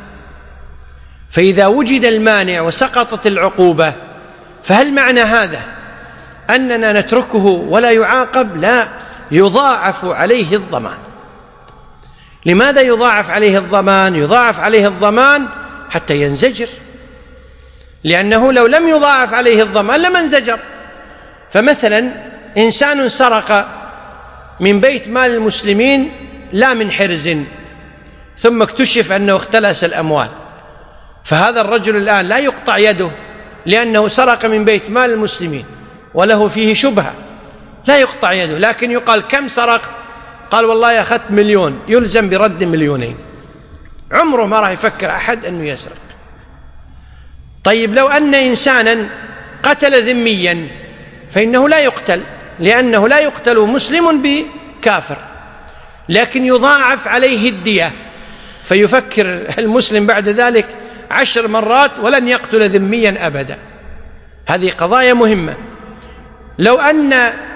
فإذا وجد المانع وسقطت العقوبة فهل معنى هذا أننا نتركه ولا يعاقب؟ لا، يضاعف عليه الضمان. لماذا يضاعف عليه الضمان؟ يضاعف عليه الضمان حتى ينزجر، لأنه لو لم يضاعف عليه الضمان لما انزجر. فمثلا إنسان سرق من بيت مال المسلمين لا من حرز، ثم اكتشف أنه اختلس الأموال، فهذا الرجل الآن لا يقطع يده لأنه سرق من بيت مال المسلمين وله فيه شبهة، لا يقطع يده، لكن يقال كم سرق؟ قال والله أخذت مليون، يلزم برد مليونين. عمره ما راح يفكر أحد أنه يسرق. طيب لو أن إنسانا قتل ذميا فإنه لا يقتل، لأنه لا يقتل مسلم بكافر، لكن يضاعف عليه الدية، فيفكر المسلم بعد ذلك عشر مرات ولن يقتل ذميا أبدا. هذه قضايا مهمة. لو أن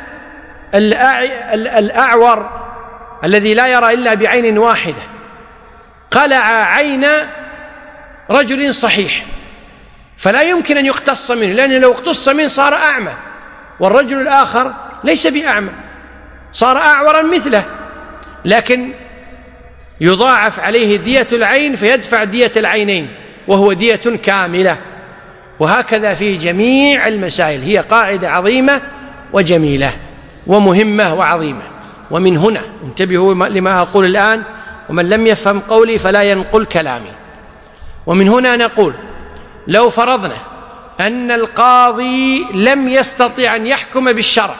الأعور الذي لا يرى إلا بعين واحدة قلع عين رجل صحيح، فلا يمكن أن يقتص منه، لأنه لو اقتص منه صار أعمى، والرجل الآخر ليس بأعمى، صار أعورا مثله، لكن يضاعف عليه دية العين فيدفع دية العينين وهو دية كاملة. وهكذا في جميع المسائل، هي قاعدة عظيمة وجميلة ومهمة وعظيمة. ومن هنا انتبهوا لما أقول الآن، ومن لم يفهم قولي فلا ينقل كلامي. ومن هنا نقول لو فرضنا أن القاضي لم يستطع أن يحكم بالشرع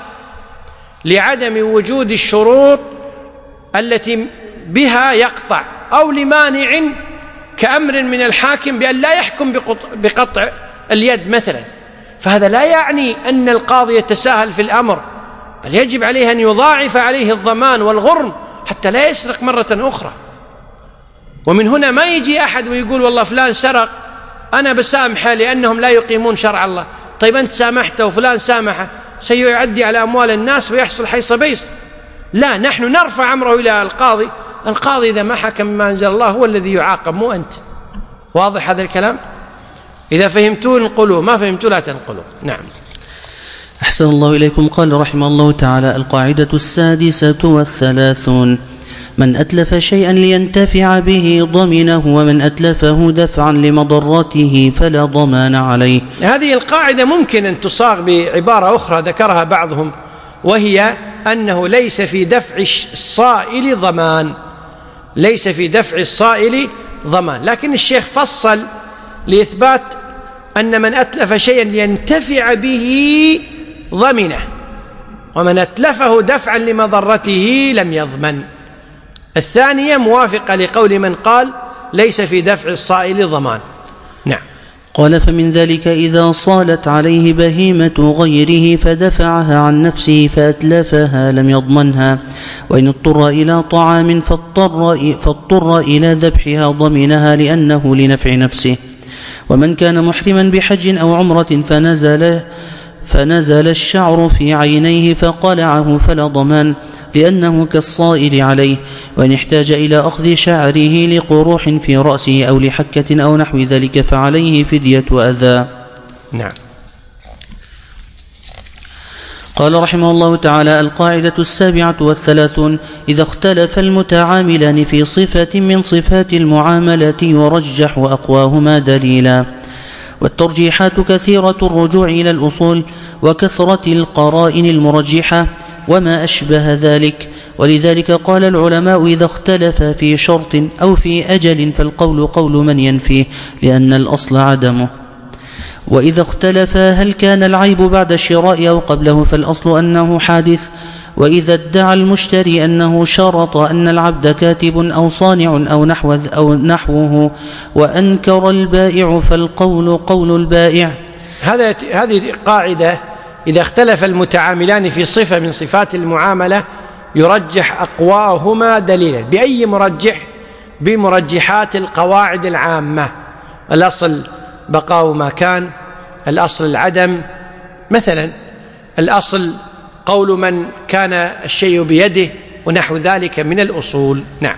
لعدم وجود الشروط التي بها يقطع، أو لمانع كأمر من الحاكم بأن لا يحكم بقطع اليد مثلا، فهذا لا يعني أن القاضي يتساهل في الأمر، بل يجب عليه أن يضاعف عليه الضمان والغرم حتى لا يسرق مرة أخرى. ومن هنا ما يجي أحد ويقول والله فلان سرق أنا بسامحه لأنهم لا يقيمون شرع الله. طيب أنت سامحته وفلان سامحه، سيعدي على أموال الناس ويحصل حيص بيص. لا، نحن نرفع أمره إلى القاضي، القاضي إذا ما حكم ما أنزل الله هو الذي يعاقب مو أنت. واضح هذا الكلام؟ إذا فهمتوه انقلوه، ما فهمتوه لا تنقلوه. نعم. أحسن الله إليكم. قال رحمه الله تعالى: القاعدة السادسة والثلاثون: من أتلف شيئا لينتفع به ضمنه، ومن أتلفه دفعا لمضرته فلا ضمان عليه. هذه القاعدة ممكن أن تصاغ بعبارة أخرى ذكرها بعضهم، وهي أنه ليس في دفع الصائل ضمان، ليس في دفع الصائل ضمان، لكن الشيخ فصل لإثبات أن من أتلف شيئا لينتفع به ضمنه، ومن أتلفه دفعا لمضرته لم يضمن. الثانية موافقة لقول من قال ليس في دفع الصائل ضمان. نعم. قال فمن ذلك إذا صالت عليه بهيمة غيره فدفعها عن نفسه فأتلفها لم يضمنها، وإن اضطر إلى طعام فاضطر, فاضطر إلى ذبحها ضمنها لأنه لنفع نفسه. ومن كان محرما بحج أو عمرة فنزل, فنزل الشعر في عينيه فقلعه فلا ضمان لأنه كالصائل عليه، وإن احتاج إلى أخذ شعره لقروح في رأسه أو لحكة أو نحو ذلك فعليه فدية أذى. نعم. قال رحمه الله تعالى: القاعدة السابعة والثلاثون: إذا اختلف المتعاملان في صفة من صفات المعاملة يرجح أقواهما دليلا. والترجيحات كثيرة الرجوع إلى الأصول وكثرة القرائن المرجحة وما أشبه ذلك، ولذلك قال العلماء: إذا اختلف في شرط أو في أجل فالقول قول من ينفيه لأن الأصل عدمه. وإذا اختلف هل كان العيب بعد الشراء أو قبله فالأصل أنه حادث. وإذا ادعى المشتري أنه شرط أن العبد كاتب أو صانع أو, نحو أو نحوه وأنكر البائع فالقول قول البائع. هذا هذه قاعدة: إذا اختلف المتعاملان في صفة من صفات المعاملة يرجح أقواهما دليلا. بأي مرجح؟ بمرجحات القواعد العامة. الأصل بقاء ما كان، الأصل العدم، مثلا الأصل قول من كان الشيء بيده ونحو ذلك من الأصول. نعم.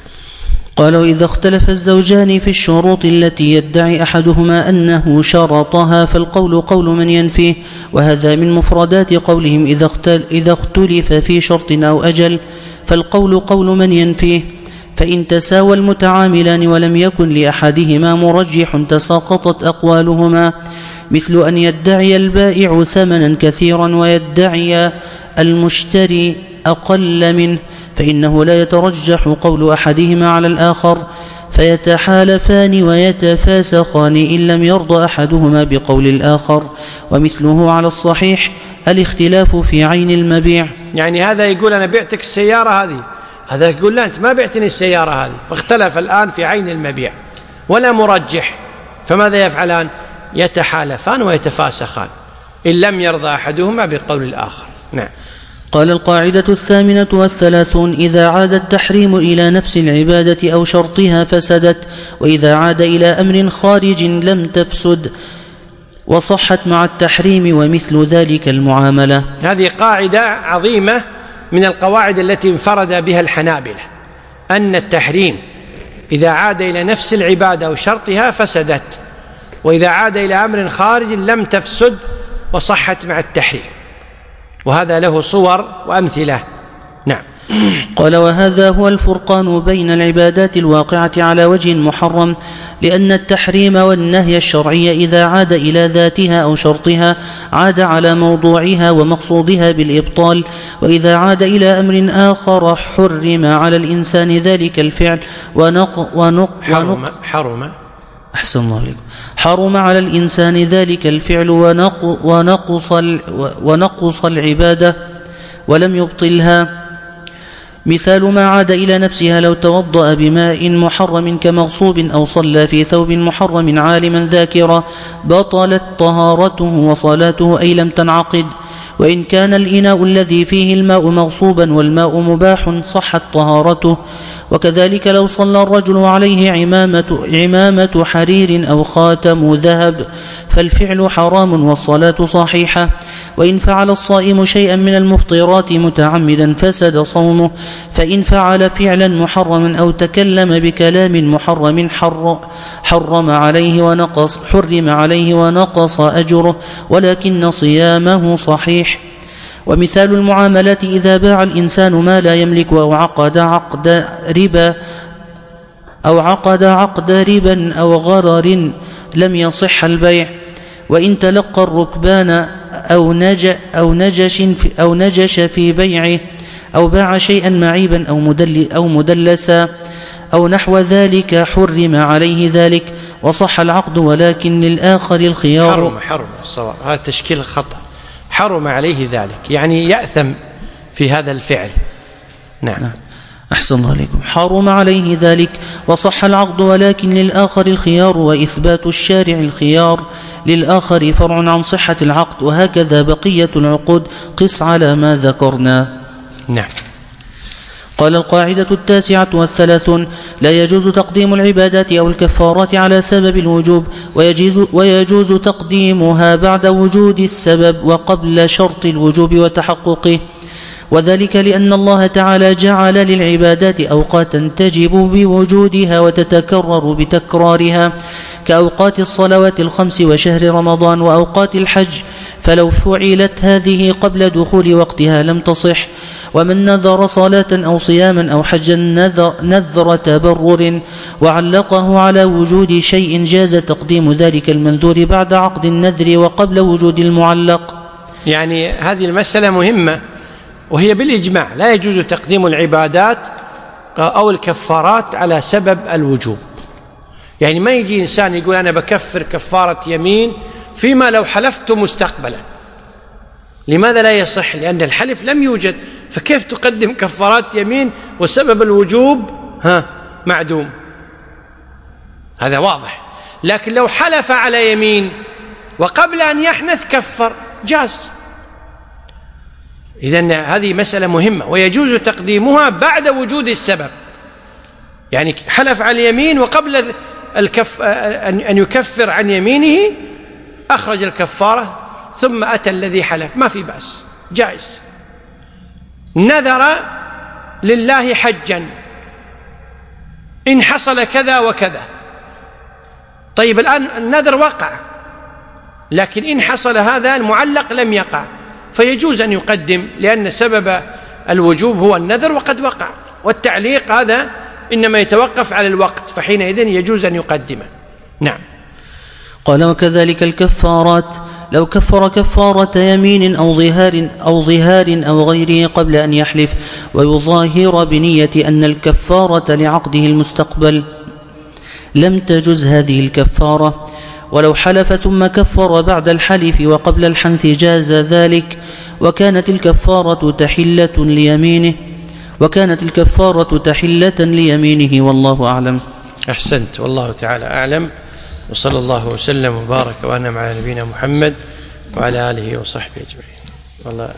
قالوا: إذا اختلف الزوجان في الشروط التي يدعي أحدهما أنه شرطها فالقول قول من ينفيه، وهذا من مفردات قولهم: إذا اختلف في شرط أو أجل فالقول قول من ينفيه. فإن تساوى المتعاملان ولم يكن لأحدهما مرجح تساقطت أقوالهما، مثل أن يدعي البائع ثمنا كثيرا ويدعي المشتري أقل منه، فإنه لا يترجح قول أحدهما على الآخر فيتحالفان ويتفاسخان إن لم يرضى أحدهما بقول الآخر. ومثله على الصحيح الاختلاف في عين المبيع. يعني هذا يقول أنا بعتك السيارة هذه، هذا يقول لا أنت ما بعتني السيارة هذه، فاختلف الآن في عين المبيع ولا مرجح، فماذا يفعلان؟ يتحالفان ويتفاسخان إن لم يرضى أحدهما بقول الآخر. نعم. قال: القاعدة الثامنة والثلاثون: إذا عاد التحريم إلى نفس العبادة أو شرطها فسدت، وإذا عاد إلى أمر خارج لم تفسد وصحت مع التحريم، ومثل ذلك المعاملة. هذه قاعدة عظيمة من القواعد التي انفرد بها الحنابلة، أن التحريم إذا عاد إلى نفس العبادة أو شرطها فسدت، وإذا عاد إلى أمر خارج لم تفسد وصحت مع التحريم، وهذا له صور وأمثلة. نعم. قال: وهذا هو الفرقان بين العبادات الواقعة على وجه محرم، لأن التحريم والنهي الشرعي إذا عاد إلى ذاتها أو شرطها عاد على موضوعها ومقصودها بالإبطال، وإذا عاد إلى أمر آخر حرم على الإنسان ذلك الفعل ونق ونق حرم, حرم أحسن الله عليكم حرم على الإنسان ذلك الفعل ونق ونقص, ونقص العبادة ولم يبطلها. مثال ما عاد إلى نفسها: لو توضأ بماء محرم كمغصوب أو صلى في ثوب محرم عالما ذاكرا بطلت طهارته وصلاته أي لم تنعقد. وإن كان الإناء الذي فيه الماء مغصوبا والماء مباح صحت طهارته. وكذلك لو صلى الرجل عليه عمامة, عمامة حرير أو خاتم ذهب فالفعل حرام والصلاة صحيحة. وإن فعل الصائم شيئا من المفطرات متعمدا فسد صومه. فإن فعل فعلا محرما أو تكلم بكلام محرم حر حرم عليه ونقص حرم عليه ونقص أجره، ولكن صيامه صحيح. ومثال المعاملات: إذا باع الإنسان ما لا يملك أو عقد عقد ربا أو عقد عقد ربا أو غرر لم يصح البيع. وإن تلقى الركبان أو نج أو نجش في أو نجش في بيعه أو باع شيئا معيبا أو مدل أو مدلسا أو نحو ذلك حرم عليه ذلك وصح العقد، ولكن للآخر الخيار. حرم حرم الصواب، هذا تشكيل خطأ. حرم عليه ذلك، يعني يأثم في هذا الفعل. نعم, نعم. أحسن الله عليكم. حرم عليه ذلك وصح العقد، ولكن للآخر الخيار، وإثبات الشارع الخيار للآخر فرع عن صحة العقد، وهكذا بقية العقود، قس على ما ذكرنا. نعم. قال القاعدة التاسعة والثلاثون: لا يجوز تقديم العبادات أو الكفارات على سبب الوجوب، ويجوز, ويجوز تقديمها بعد وجود السبب وقبل شرط الوجوب وتحققه، وذلك لأن الله تعالى جعل للعبادات أوقاتا تجب بوجودها وتتكرر بتكرارها، كأوقات الصلوات الخمس وشهر رمضان وأوقات الحج، فلو فعلت هذه قبل دخول وقتها لم تصح. ومن نذر صلاة أو صياما أو حجا نذر, نذر تبرر وعلقه على وجود شيء، جاز تقديم ذلك المنذور بعد عقد النذر وقبل وجود المعلق. يعني هذه المسألة مهمة، وهي بالإجماع لا يجوز تقديم العبادات أو الكفارات على سبب الوجوب. يعني ما يجي إنسان يقول أنا بكفر كفارة يمين فيما لو حلفت مستقبلا. لماذا لا يصح؟ لأن الحلف لم يوجد، فكيف تقدم كفارات يمين وسبب الوجوب ها معدوم؟ هذا واضح. لكن لو حلف على يمين وقبل أن يحنث كفر جاز. إذن هذه مسألة مهمة، ويجوز تقديمها بعد وجود السبب. يعني حلف على اليمين وقبل الكف أن يكفر عن يمينه أخرج الكفارة ثم أتى الذي حلف، ما في بأس، جائز. نذر لله حجا إن حصل كذا وكذا، طيب الآن النذر وقع، لكن إن حصل هذا المعلق لم يقع، فيجوز أن يقدم، لأن سبب الوجوب هو النذر وقد وقع، والتعليق هذا إنما يتوقف على الوقت، فحينئذ يجوز أن يقدمه. نعم. قال وكذلك الكفارات، لو كفر كفارة يمين أو ظهار أو ظهار أو غيره قبل أن يحلف، ويظاهر بنية أن الكفارة لعقده المستقبل، لم تجز هذه الكفارة. ولو حلف ثم كفر بعد الحلف وقبل الحنث جاز ذلك، وكانت الكفارة تحلة ليمينه وكانت الكفارة تحلة ليمينه والله أعلم. أحسنت، والله تعالى أعلم، وصلى الله وسلم وبارك وأنعم على نبينا محمد وعلى آله وصحبه أجمعين. والله